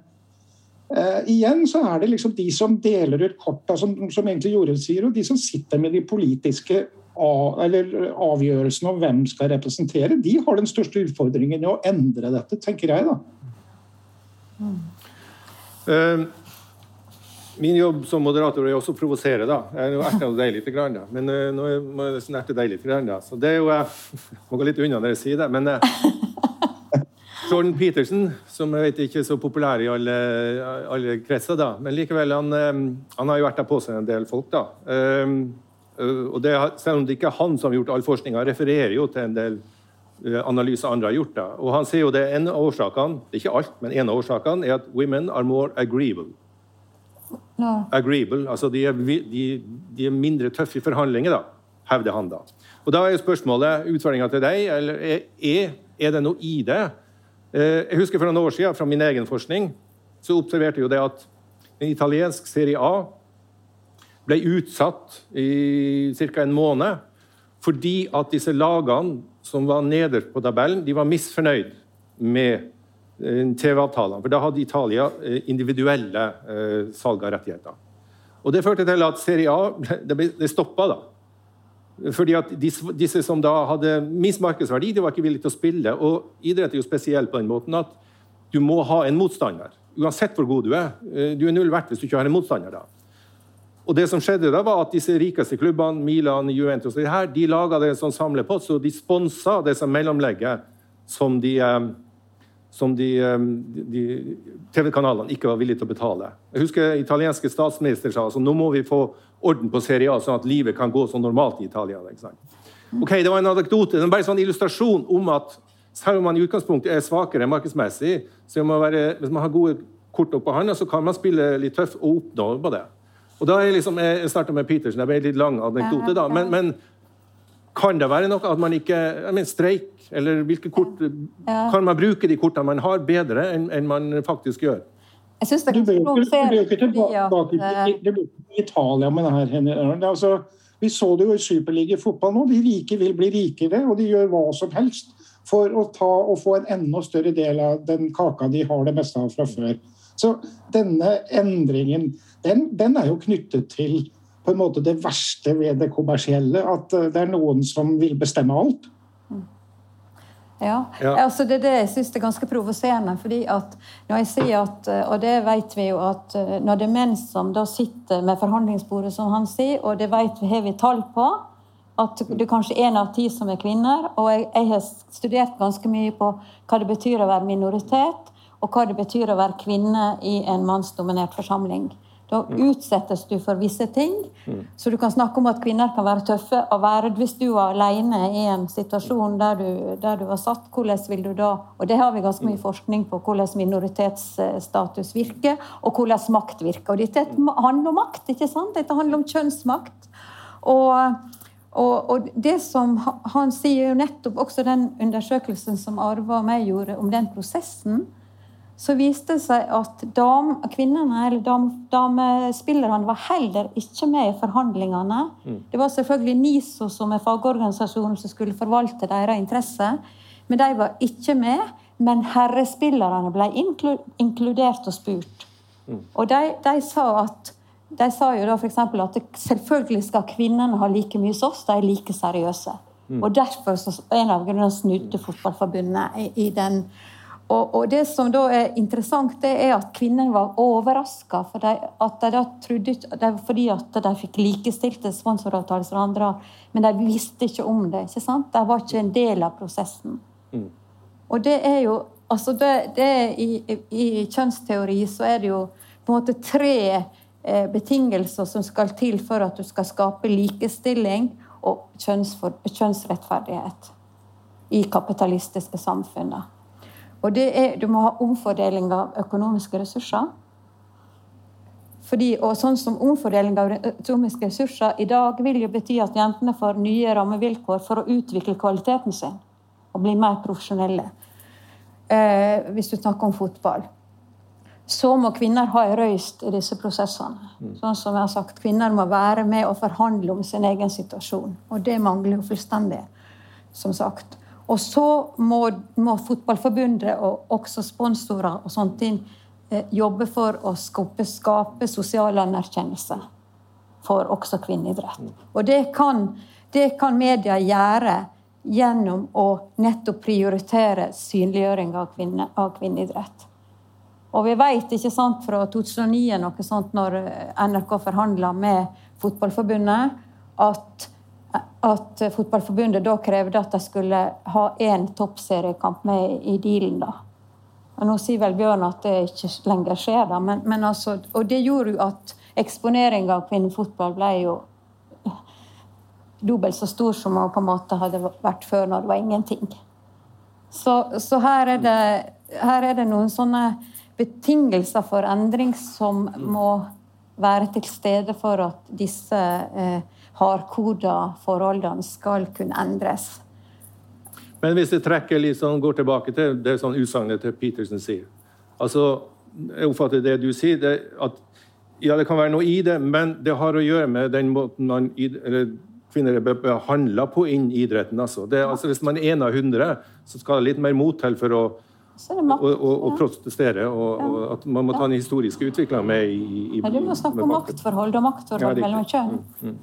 igjen så det liksom de som deler ut korta som egentlig Jorunn sier, og de som sitter med de politiske avgjørelsene om hvem skal representere, de har den største utfordringen i å endre dette, tenker jeg da. Min jobb som moderator også å provosere da. Jeg erter deg litt grann da, men nå må jeg erte deg litt grann da. Så det jo, må gå litt unna når jeg sier det, men Jordan Peterson, som jeg vet ikke så populær i alle kretser da, men likevel han har jo vært der på seg en del folk da. Og selv om det ikke han som har gjort all forskning, han refererer jo til en del analyser andre har gjort da. Og han sier jo det en av årsakene, det ikke alt, men en av årsakene at women are more agreeable. No. Agreeable, altså de mindre tøffe i forhandlinger da, hevder han da. Og da jo spørsmålet, utfordringen til deg, eller det noe i det? Jeg husker for noen år siden, fra min egen forskning, så observerte jo det at en italiensk Serie A ble utsatt i cirka en måned, fordi at disse lagene som var nederst på tabellen, de var misfornøyd med TV-avtalene, for da hadde Italia individuelle salg av rettigheter. Og det førte til at Serie A, det stoppet da. Fordi at disse som da hadde minst markedsverdi, de var ikke villige til å spille, og idrett jo spesielt på den måten at du må ha en motstander. Uansett hvor god du null verdt hvis du ikke har en motstander da. Og det som skjedde da var at disse rikeste klubbene, Milan, Juventus, de laget en sånn samlepott, så de sponset det som mellomlegget som de TV-kanalene ikke var villige til å betale. Jeg husker italienske statsminister sa, så nå må vi få orden på Serie A, sånn at livet kan gå så normalt i Italia. Ikke sant? Ok, det var en anekdote, det bare en sånn illustrasjon om at selv om man i utgangspunktet svakere markedsmessig, så hvis man har gode kort opp på hånda, så kan man spille litt tøft og oppnå på det. Og da liksom, jeg startet med Petersen, det ble en litt lang anekdote da, men kan det være noe at man ikke, streik, eller hvilke kort, kan man bruke de kortene man har bedre enn man faktisk gjør? Jeg synes det blir jo ikke tilbake i Italia med det her. Altså, vi så det jo i Superliga fotball nå, de rike vil bli rikere, og de gjør hva som helst for å ta og få en enda større del av den kaka de har det meste av fra før. Så denne endringen, den jo knyttet til på en måte det verste ved det kommersielle, at det noen som vil bestemme alt. Ja. Altså det jeg synes det ganske provoserende, fordi at når jeg sier at, og det vet vi jo at når det menn som da sitter med forhandlingsbordet som han sier, og det vet vi har vi tall på, at det kanskje 1 av 10 som kvinner, og jeg har studert ganske mye på hva det betyr å være minoritet, og hva det betyr å være kvinne i en mannsdominert forsamling. Da utsettes du for visse ting, så du kan snakke om at kvinner kan være tøffe og være, hvis du var alene i en situasjon der du var satt, hvordan vil du da, og det har vi ganske mye forskning på, hvordan minoritetsstatus virker, og hvordan makt virker. Og dette handler om makt, ikke sant? Dette handler om kjønnsmakt. Og det som han sier jo nettopp, også den undersøkelsen som Arve og meg gjorde om den prosessen, så viste det seg at kvinnerne, eller damespillerne, var heller ikke med i forhandlingene. Det var selvfølgelig NISO som fagorganisasjonen som skulle forvalte deres interesse, men de var ikke med, men herrespillerne ble inkludert og spurt. Og de sa jo da for eksempel at selvfølgelig skal kvinnerne ha like mye som oss, de like seriøse. Og derfor så en av grunnene snudde fotballforbundet i den. Og det som da interessant, det at kvinnerne var overrasket for at de da trodde, fordi at de fikk likestilte sponsoravtaler som andre, men de visste ikke om det, ikke sant? De var ikke en del av prosessen. Og det jo, altså i kjønnsteori så det jo på en måte 3 betingelser som skal til for at du skal skape likestilling og kjønnsrettferdighet i kapitalistiske samfunnet. Og det du må ha omfordeling av økonomiske ressurser. Og sånn som omfordeling av økonomiske ressurser i dag vil jo bety at jentene får nye rammevilkår for å utvikle kvaliteten sin og bli mer profesjonelle. Hvis du snakker om fotball. Så må kvinner ha en røyst i disse prosessene. Sånn som jeg har sagt, kvinner må være med og forhandle om sin egen situasjon. Og det mangler jo fullstendig, som sagt. Og så må fotballforbundet og også sponsorer og sånt jobbe for å skape sosial anerkjennelse for også kvinneidrett. Og det kan media gjøre gjennom å nettopp prioritere synliggjøring av kvinneidrett. Og vi vet ikke sant fra 2009 noe sånt når NRK forhandlet med fotballforbundet at fotballforbundet da krevde at de skulle ha en toppseriekamp med i dealen da. Og nå sier vel Bjørn at det ikke lenger skjer da, men altså, og det gjorde jo at eksponering av kvinnefotball ble jo dobbelt så stor som man på en måte hadde vært før når det var ingenting. Så her det noen sånne betingelser for endring som må være til stede for at disse hardkoda forholdene skal kunne endres. Men hvis jeg trekker litt sånn, går tilbake til det sånn utsagnet til Petersen sier. Altså, jeg oppfatter det du sier, at ja, det kan være noe i det, men det har å gjøre med den måten kvinner behandlet på innen idretten. Altså, hvis man 1 av 100, så skal det litt mer mot til for å protestere, og at man må ta den historiske utviklingen med i du må snakke om maktforhold og maktforhold mellom kjønn.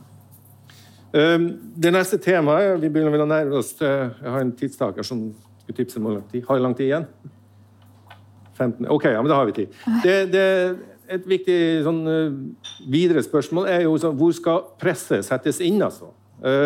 Det neste temaet, vi begynner vel å nærme oss til, jeg har en tidstaker som skulle tipse om lang tid. Har jeg lang tid igjen? 15? Ok, ja, men da har vi tid. Det et viktig sånn, videre spørsmål jo sånn, hvor skal presset settes inn, altså?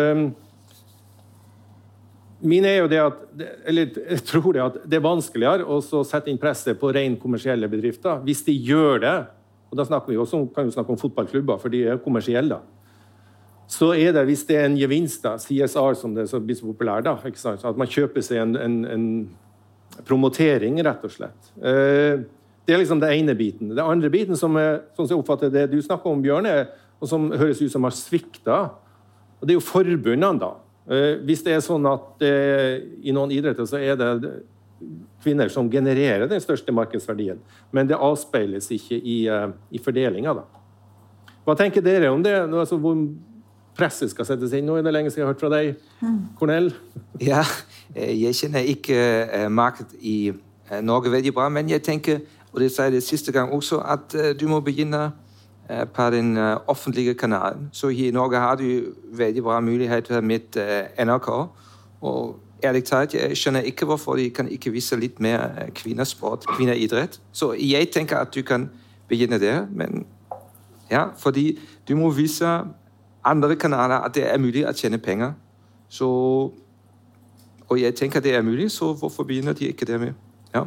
Min jo det at, eller jeg tror det at det vanskeligere å sette inn presset på ren kommersielle bedrifter. Hvis de gjør det, og da snakker vi også, kan vi snakke om fotballklubber, for de kommersielle, så det, hvis det en gevinst, da, CSR som det blir så populær, da, ikke sant? Så at man kjøper seg en promotering, rett og slett. Det liksom det ene biten. Det andre biten, som sånn som jeg oppfatter det du snakker om, Bjørn, og som høres ut som har sviktet, og det jo forbundene, da. Hvis det sånn at i noen idretter så det kvinner som genererer den største markedsverdien, men det avspeiles ikke i fordelingen, da. Hva tenker dere om det? Altså, hvor presset skal settes inn. Nå det lenge siden jeg har hørt fra deg, Cornel. Ja, jeg kjenner ikke markedet i Norge veldig bra, men jeg tenker, og det sa jeg det siste gang også, at du må begynne på den offentlige kanalen. Så i Norge har du veldig bra muligheter med NRK, og ærlig talt, jeg skjønner ikke hvorfor de kan ikke vise litt mer kvinnesport, kvinneidrett. Så jeg tenker at du kan begynne der, men ja, fordi du må vise andre kanaler at det mulig å tjene penger. Så, og jeg tenker det mulig, så hvorfor begynner de ikke det med? Ja.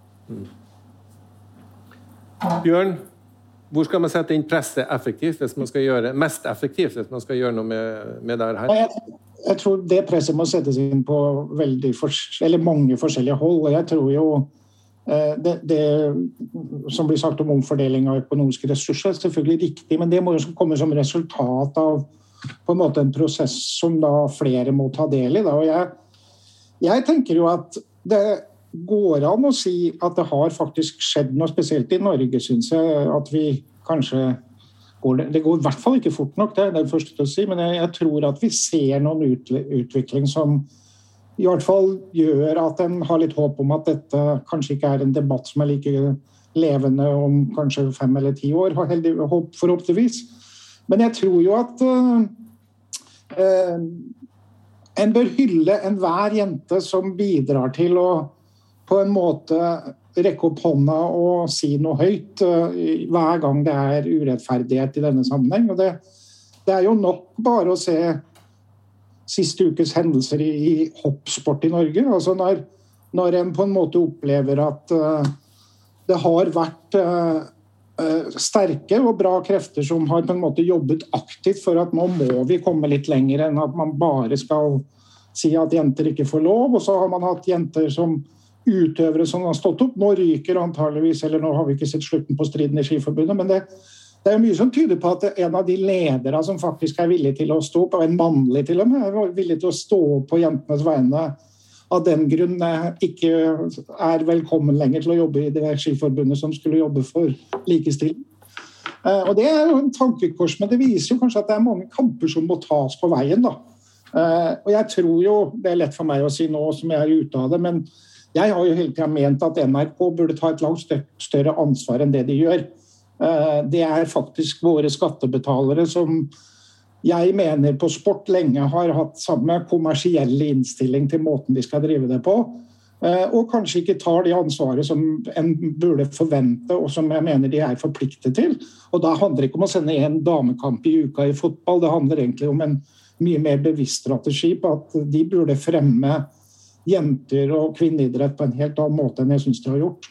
Bjørn, hvor skal man sette inn presset effektivt, hvis man skal gjøre mest effektivt, hvis man skal gjøre noe med det her? Jeg tror det presset må settes inn på mange forskjellige hold, og jeg tror jo det som blir sagt om omfordeling av økonomiske ressurser er selvfølgelig riktig, men det må jo komme som resultat av på en måte en prosess som da flere må ta del i. Da. Og jeg tenker jo at det går an å si at det har faktisk skjedd noe spesielt i Norge, synes jeg, at vi kanskje det går i hvert fall ikke fort nok, det det første til å si, men jeg tror at vi ser noen utvikling som i hvert fall gjør at en har litt håp om at dette kanskje ikke en debatt som like levende om kanskje 5 eller 10 år, forhåpentligvis. Men jeg tror jo at en bør hylle enhver jente som bidrar til å på en måte rekke opp hånda og si noe høyt hver gang det urettferdighet i denne sammenheng. Og det jo nok bare å se siste ukes hendelser i hoppsport i Norge. Altså når en på en måte opplever at det har vært sterke og bra krefter som har på en måte jobbet aktivt for at nå må vi komme litt lenger enn at man bare skal si at jenter ikke får lov, og så har man hatt jenter som utøvere som har stått opp. Nå ryker antageligvis, eller nå har vi ikke sett slutten på striden i Skiforbundet, men det jo mye som tyder på at en av de ledere som faktisk villig til å stå opp, og en mannlig til og med, villig til å stå opp på jentenes vegne, av den grunn ikke velkommen lenger til å jobbe i det Skiforbundet som skulle jobbe for likestilling. Og det jo en tankekors, men det viser jo kanskje at det mange kamper som må tas på veien, da. Og jeg tror jo, det lett for meg å si nå som jeg ute av det, men jeg har jo hele tiden ment at NRK burde ta et langt større ansvar enn det de gjør. Det faktisk våre skattebetalere som jeg mener på sport lenge har hatt samme kommersielle innstilling til måten de skal drive det på, og kanskje ikke tar det ansvaret som en burde forvente, og som jeg mener de forpliktet til. Og da handler det ikke om å sende en damekamp i uka i fotball, det handler egentlig om en mye mer bevisst strategi på at de burde fremme jenter og kvinneidrett på en helt annen måte enn jeg synes de har gjort.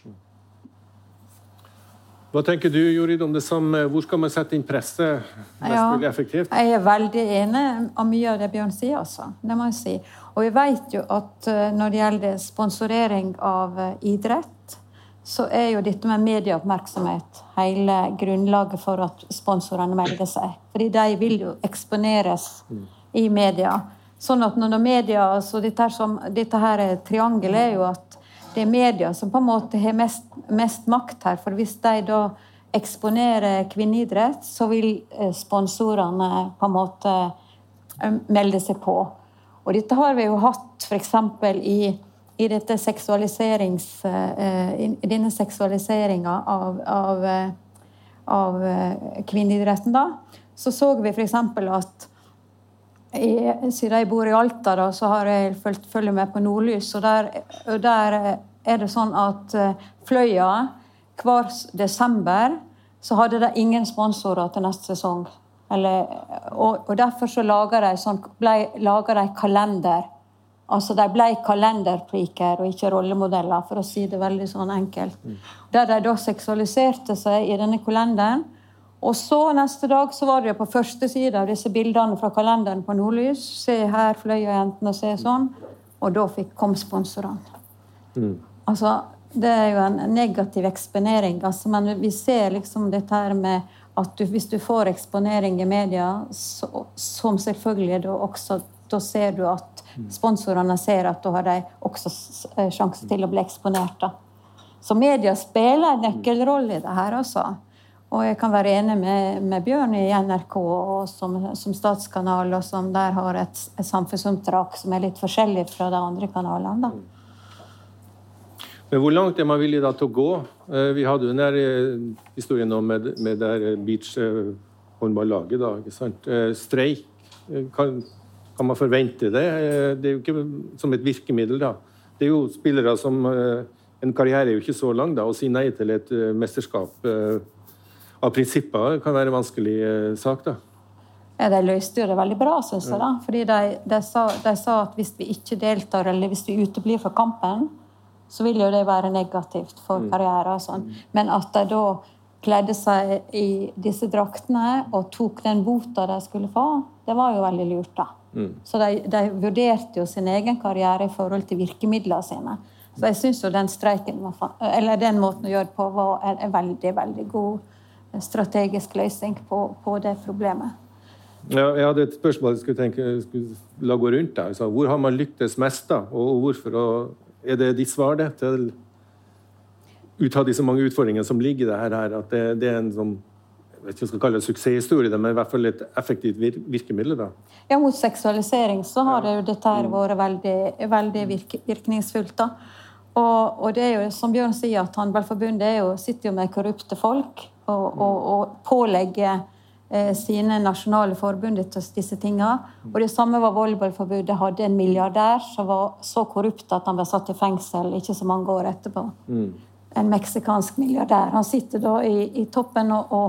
Hva tenker du, Jorid, om det samme? Hvor skal man sette inn presset mest mulig effektivt? Jeg veldig enig av mye av det Bjørn sier, altså. Det må jeg si. Og vi vet jo at når det gjelder sponsorering av idrett, så jo dette med medieoppmerksomhet hele grunnlaget for at sponsorene melder seg. Fordi de vil jo eksponeres i media. Sånn at når media, så dette her triangelet jo at det media som på en måte har mest makt her, for hvis de da eksponerer kvinneidrett, så vil sponsorene på en måte melde seg på. Og dette har vi jo hatt for eksempel i dette denne seksualiseringen av kvinneidretten da. Så vi for eksempel at siden jeg bor i Alta, da, så har jeg følger med på Nordlys, og der det sånn at Fløya hver desember så hadde de ingen sponsorer til neste sesong. Og derfor så ble de kalender. Altså de ble kalenderpriker og ikke rollemodeller, for å si det veldig sånn enkelt. Der de da seksualiserte seg i denne kalenderen, og så neste dag så var det på første side av disse bildene fra kalenderen på Nordlys. Se her, Fløya-jentene, se sånn. Og da kom sponsorene. Altså, det jo en negativ eksponering. Altså, men vi ser liksom dette her med at hvis du får eksponering i media, som selvfølgelig da også, da ser du at sponsorene ser at da har de også sjanse til å bli eksponert. Da. Så media spiller en nøkkelrolle i det her også. Og jeg kan være enig med Bjørn i NRK og som statskanal, og som der har et samfunnsoppdrag som litt forskjellig fra de andre kanalene. Da. Men hvor langt man villig da til å gå? Vi hadde jo den der historien nå med der beach-håndballaget da, ikke sant? Streik, kan man forvente det? Det jo ikke som et virkemiddel da. Det jo spillere som, en karriere jo ikke så lang da, å si nei til et mesterskap av prinsipper kan være en vanskelig sak da. Ja, de løste jo det veldig bra, synes jeg da. Fordi de sa at hvis vi ikke deltar, eller hvis vi uteblir fra kampen, så vil jo det være negativt for karriere og sånn. Men at de da kledde seg i disse draktene og tok den bota de skulle få, det var jo veldig lurt da. Så de vurderte jo sin egen karriere i forhold til virkemidlene sine. Så jeg synes jo den streiken, eller den måten å gjøre det på, var en veldig, veldig god strategisk løsning på det problemet. Ja, jeg hadde et spørsmål jeg skulle la gå rundt der. Hvor har man lyktes mest da, og hvorfor? Er det de svar det til ut av de så mange utfordringer som ligger i det her, at det en sånn, jeg vet ikke om jeg skal kalle det suksesshistorie, men i hvert fall et effektivt virkemiddel da? Ja, mot seksualisering så har det jo dette her vært veldig, veldig virkningsfullt da. Og det jo, som Bjørn sier, at Håndballforbundet sitter jo med korrupte folk og pålegger sine nasjonale forbund til disse tingene. Og det samme var volleyballforbundet, hadde en milliardær som var så korrupt at han ble satt i fengsel ikke så mange år etterpå. En meksikansk milliardær. Han sitter da i toppen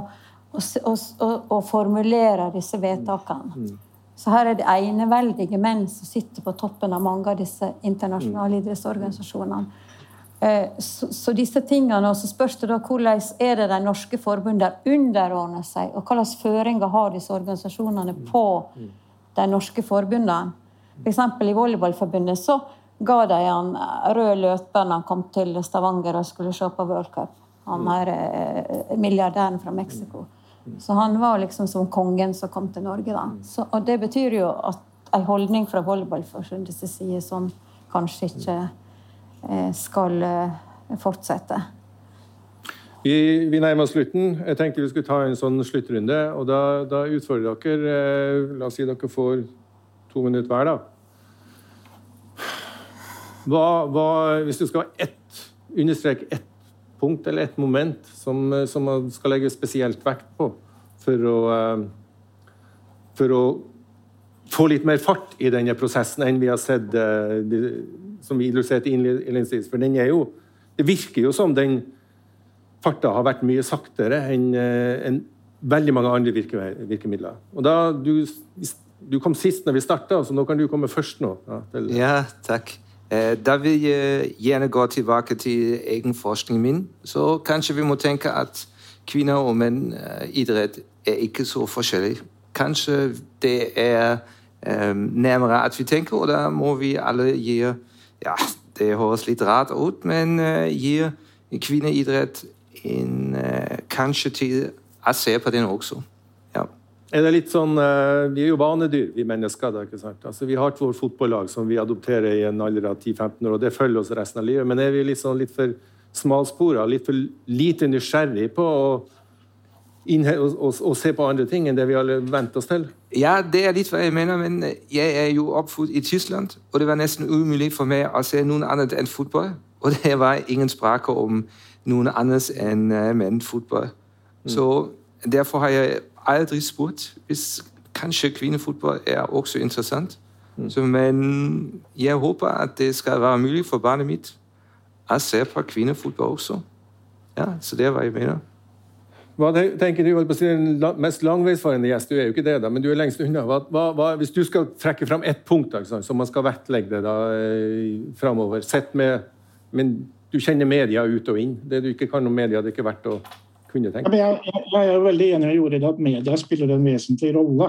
og formulerer disse vedtakene. Så her det eneveldige menn som sitter på toppen av mange av disse internasjonale idrettsorganisasjonene. Så disse tingene, og så spørs det da hvordan det de norske forbundene underordner seg, og hvilke føringer har disse organisasjonene på de norske forbundene. For eksempel i volleyballforbundet så ga de en rød løper når han kom til Stavanger og skulle se på World Cup. Han milliardæren fra Mexico. Så han var liksom som kongen som kom til Norge da. Og det betyr jo at en holdning fra volleyballforbundets side som kanskje ikke skal fortsette. Vi nærmer oss slutten. Jeg tenkte vi skulle ta en sånn sluttrunde, og da utfordrer dere, la oss si dere får 2 minutter hver da. Hvis du skal understreke ett punkt eller ett moment som man skal legge spesielt vekt på for å få litt mer fart i denne prosessen enn vi har sett som vi illustrerte innledningsvis, for den jo, det virker jo som den farta har vært mye saktere enn veldig mange andre virkemidler. Og da, du kom sist når vi startet, så nå kan du komme først nå. Ja, takk. Da vil jeg gjerne gå tilbake til egen forskning min, så kanskje vi må tenke at kvinner og menn idrett ikke så forskjellig. Kanskje det nærmere at vi tenker, og da må vi alle gi, ja, det høres litt rart ut, men gir kvinneidrett kanskje til å se på den også. Ja. Det litt sånn, vi jo vanedyr, vi mennesker, da, ikke sant? Altså, vi har et vårt fotballag som vi adopterer i en alder av 10-15 år, og det følger oss resten av livet, men vi litt for smalsporet, litt for lite nysgjerrig på å se på andre ting enn det vi alle venter oss til. Ja, det litt hva jeg mener, men jeg jo oppfødt i Tyskland, og det var nesten umulig for meg å se noen annet enn fotball, og det var ingen sprake om noen annet enn menn-fotball. Så derfor har jeg aldri spurt hvis kanskje kvinnefotball også interessant. Men jeg håper at det skal være mulig for barnet mitt å se på kvinnefotball også. Ja, så det er hva jeg mener. Hva tenker du på den mest langveisfarende gjest? Du jo ikke det da, men du lengst unna. Hvis du skal trekke fram ett punkt da, som man skal vektlegge det da, fremover, men du kjenner media ut og inn. Det du ikke kan om media, det ikke verdt å kunne tenke. Ja, jeg veldig enig med Jorid at media spiller en vesentlig rolle.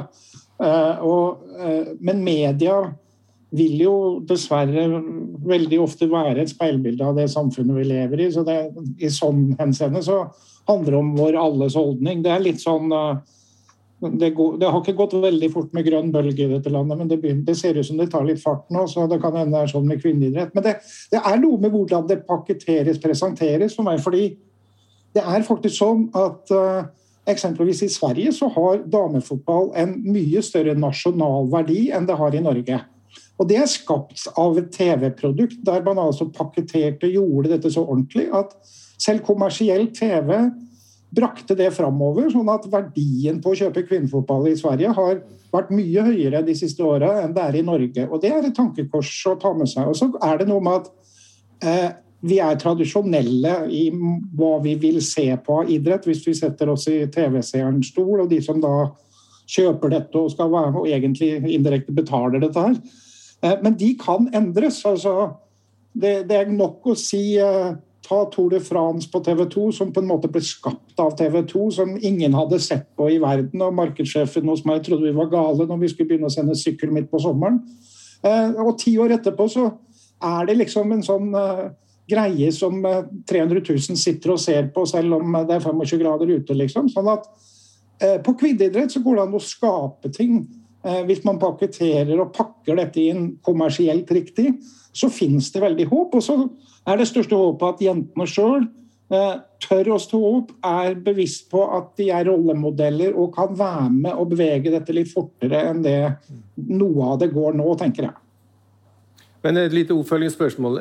Men media vil jo dessverre veldig ofte være et speilbilde av det samfunnet vi lever i. Så i sånn henseende så handler det om vår alles holdning. Det litt sånn, det har ikke gått veldig fort med grønn bølge i dette landet, men det ser ut som det tar litt fart nå, så det kan hende det sånn med kvinneidrett. Men det noe med hvordan det paketeres, presenteres for meg, fordi det faktisk sånn at eksempelvis i Sverige så har damefotball en mye større nasjonal verdi enn det har i Norge. Og det skapt av et TV-produkt, der man altså pakketerte og gjorde dette så ordentlig, at selv kommersiell TV brakte det fremover, sånn at verdien på å kjøpe kvinnefotball i Sverige har vært mye høyere de siste årene enn det i Norge. Og det et tankekors å ta med seg. Og så det noe med at vi tradisjonelle i hva vi vil se på av idrett, hvis vi setter oss i TV-seerens stol, og de som da kjøper dette og skal være med og egentlig indirekte betaler dette her. Men de kan endres. Altså, det nok å si ta Tour de France på TV 2, som på en måte ble skapt av TV 2, som ingen hadde sett på i verden, og markedssjefen hos meg trodde vi var gale når vi skulle begynne å sende sykkel midt på sommeren. Og 10 år etterpå så det liksom en sånn greie som 300 000 sitter og ser på, selv om det 25 grader ute, liksom. Sånn at på kvinneidrett så går det an å skape ting. Hvis man pakketerer og pakker dette inn kommersielt riktig, så finnes det veldig håp. Og så det største håpet at jentene selv tør å stå opp, bevisst på at de rollemodeller og kan være med og bevege dette litt fortere enn det noe av det går nå, tenker jeg. Men et lite oppfølgingsspørsmål.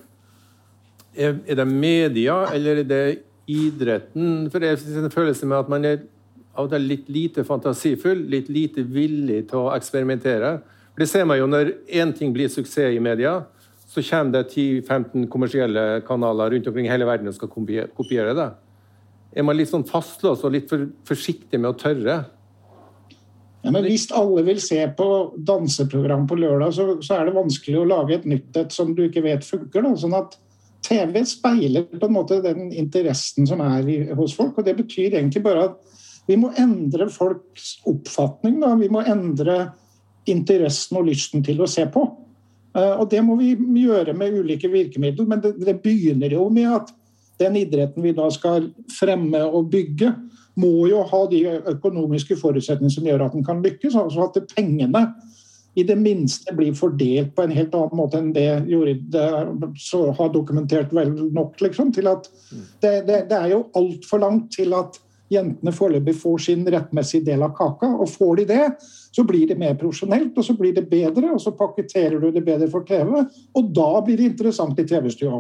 Det media, eller det idretten? For det en følelse med at man av det litt lite fantasifull, litt lite villig til å eksperimentere. For det ser man jo når en ting blir suksess i media, så kommer det 10-15 kommersielle kanaler rundt omkring hele verden og skal kopiere det. Man litt sånn fastlåst og litt for forsiktig med å tørre? Ja, men hvis alle vil se på danseprogram på lørdag, så det vanskelig å lage et nytt som du ikke vet funker. Da. Sånn at TV speiler på en måte den interessen som hos folk, og det betyr egentlig bare at vi må endre folks oppfatning, da. Vi må endre interessen og lysten til å se på. Og det må vi gjøre med ulike virkemidler, men det begynner jo med at den idretten vi da skal fremme og bygge, må jo ha de økonomiske forutsetninger som gjør at den kan lykkes, altså at pengene i det minste blir fordelt på en helt annen måte enn det Jorid har dokumentert vel nok, liksom, til at det jo alt for langt til at jentene foreløpig får sin rettmessige del av kaka, og får de det, så blir det mer profesjonelt, og så blir det bedre, og så pakketerer du det bedre for TV, og da blir det interessant i TV-stua.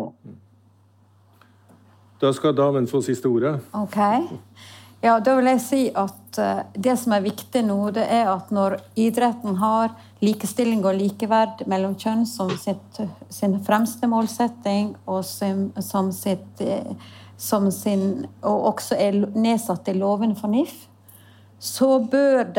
Da skal damen få siste ordet. Ok. Ja, da vil jeg si at det som viktig nå, det at når idretten har likestilling og likeverd mellom kjønn som sin fremste målsetting, og og også nedsatt i loven for NIF, så bør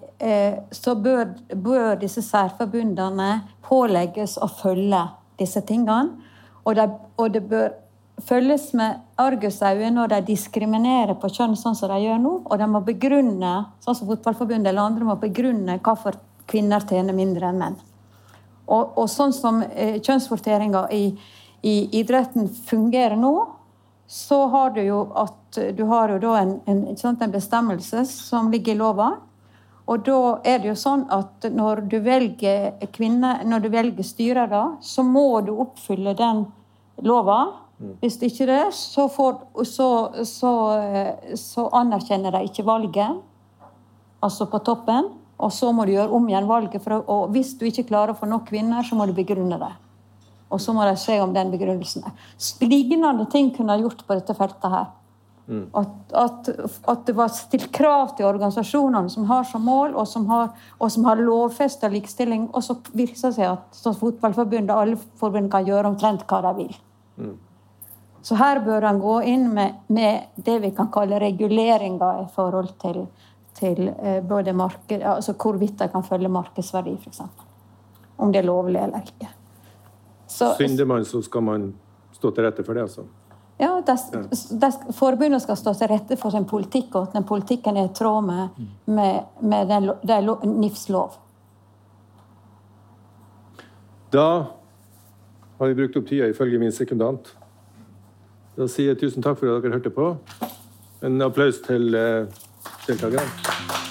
disse særforbundene pålegges å følge disse tingene, og det bør følges med argusøyne når de diskriminerer på kjønn sånn som de gjør nå, og de må begrunne, sånn som fotballforbundet eller andre må begrunne hvorfor kvinner tjener mindre enn menn. Og sånn som kjønnsforteringen i idretten fungerer nå, så har du jo da en bestemmelse som ligger i lova, og da det jo sånn at når du velger styrer da, så må du oppfylle den lova. Hvis det ikke så anerkjenner de ikke valget, altså på toppen, og så må du gjøre om igjen valget, og hvis du ikke klarer å få nok kvinner, så må du begrunne det. Og så må de se om den begrundelsen. Lignende ting kunne ha gjort på dette feltet her. At det var stilt krav til organisasjonene som har som mål, og som har lovfestet likestilling, og så virker det seg at fotballforbundet, alle forbund kan gjøre omtrent hva de vil. Så her bør han gå inn med det vi kan kalle reguleringer i forhold til både marked, altså hvorvidt de kan følge markedsverdi, for eksempel. Om det lovlig eller ikke. Synder man, så skal man stå til rette for det, altså? Ja, forbundet skal stå til rette for sin politikk, og at den politikken i tråd med NIFs lov. Da har vi brukt opp tida ifølge min sekundant. Da sier jeg tusen takk for at dere hørte på. En applaus til deltakerne.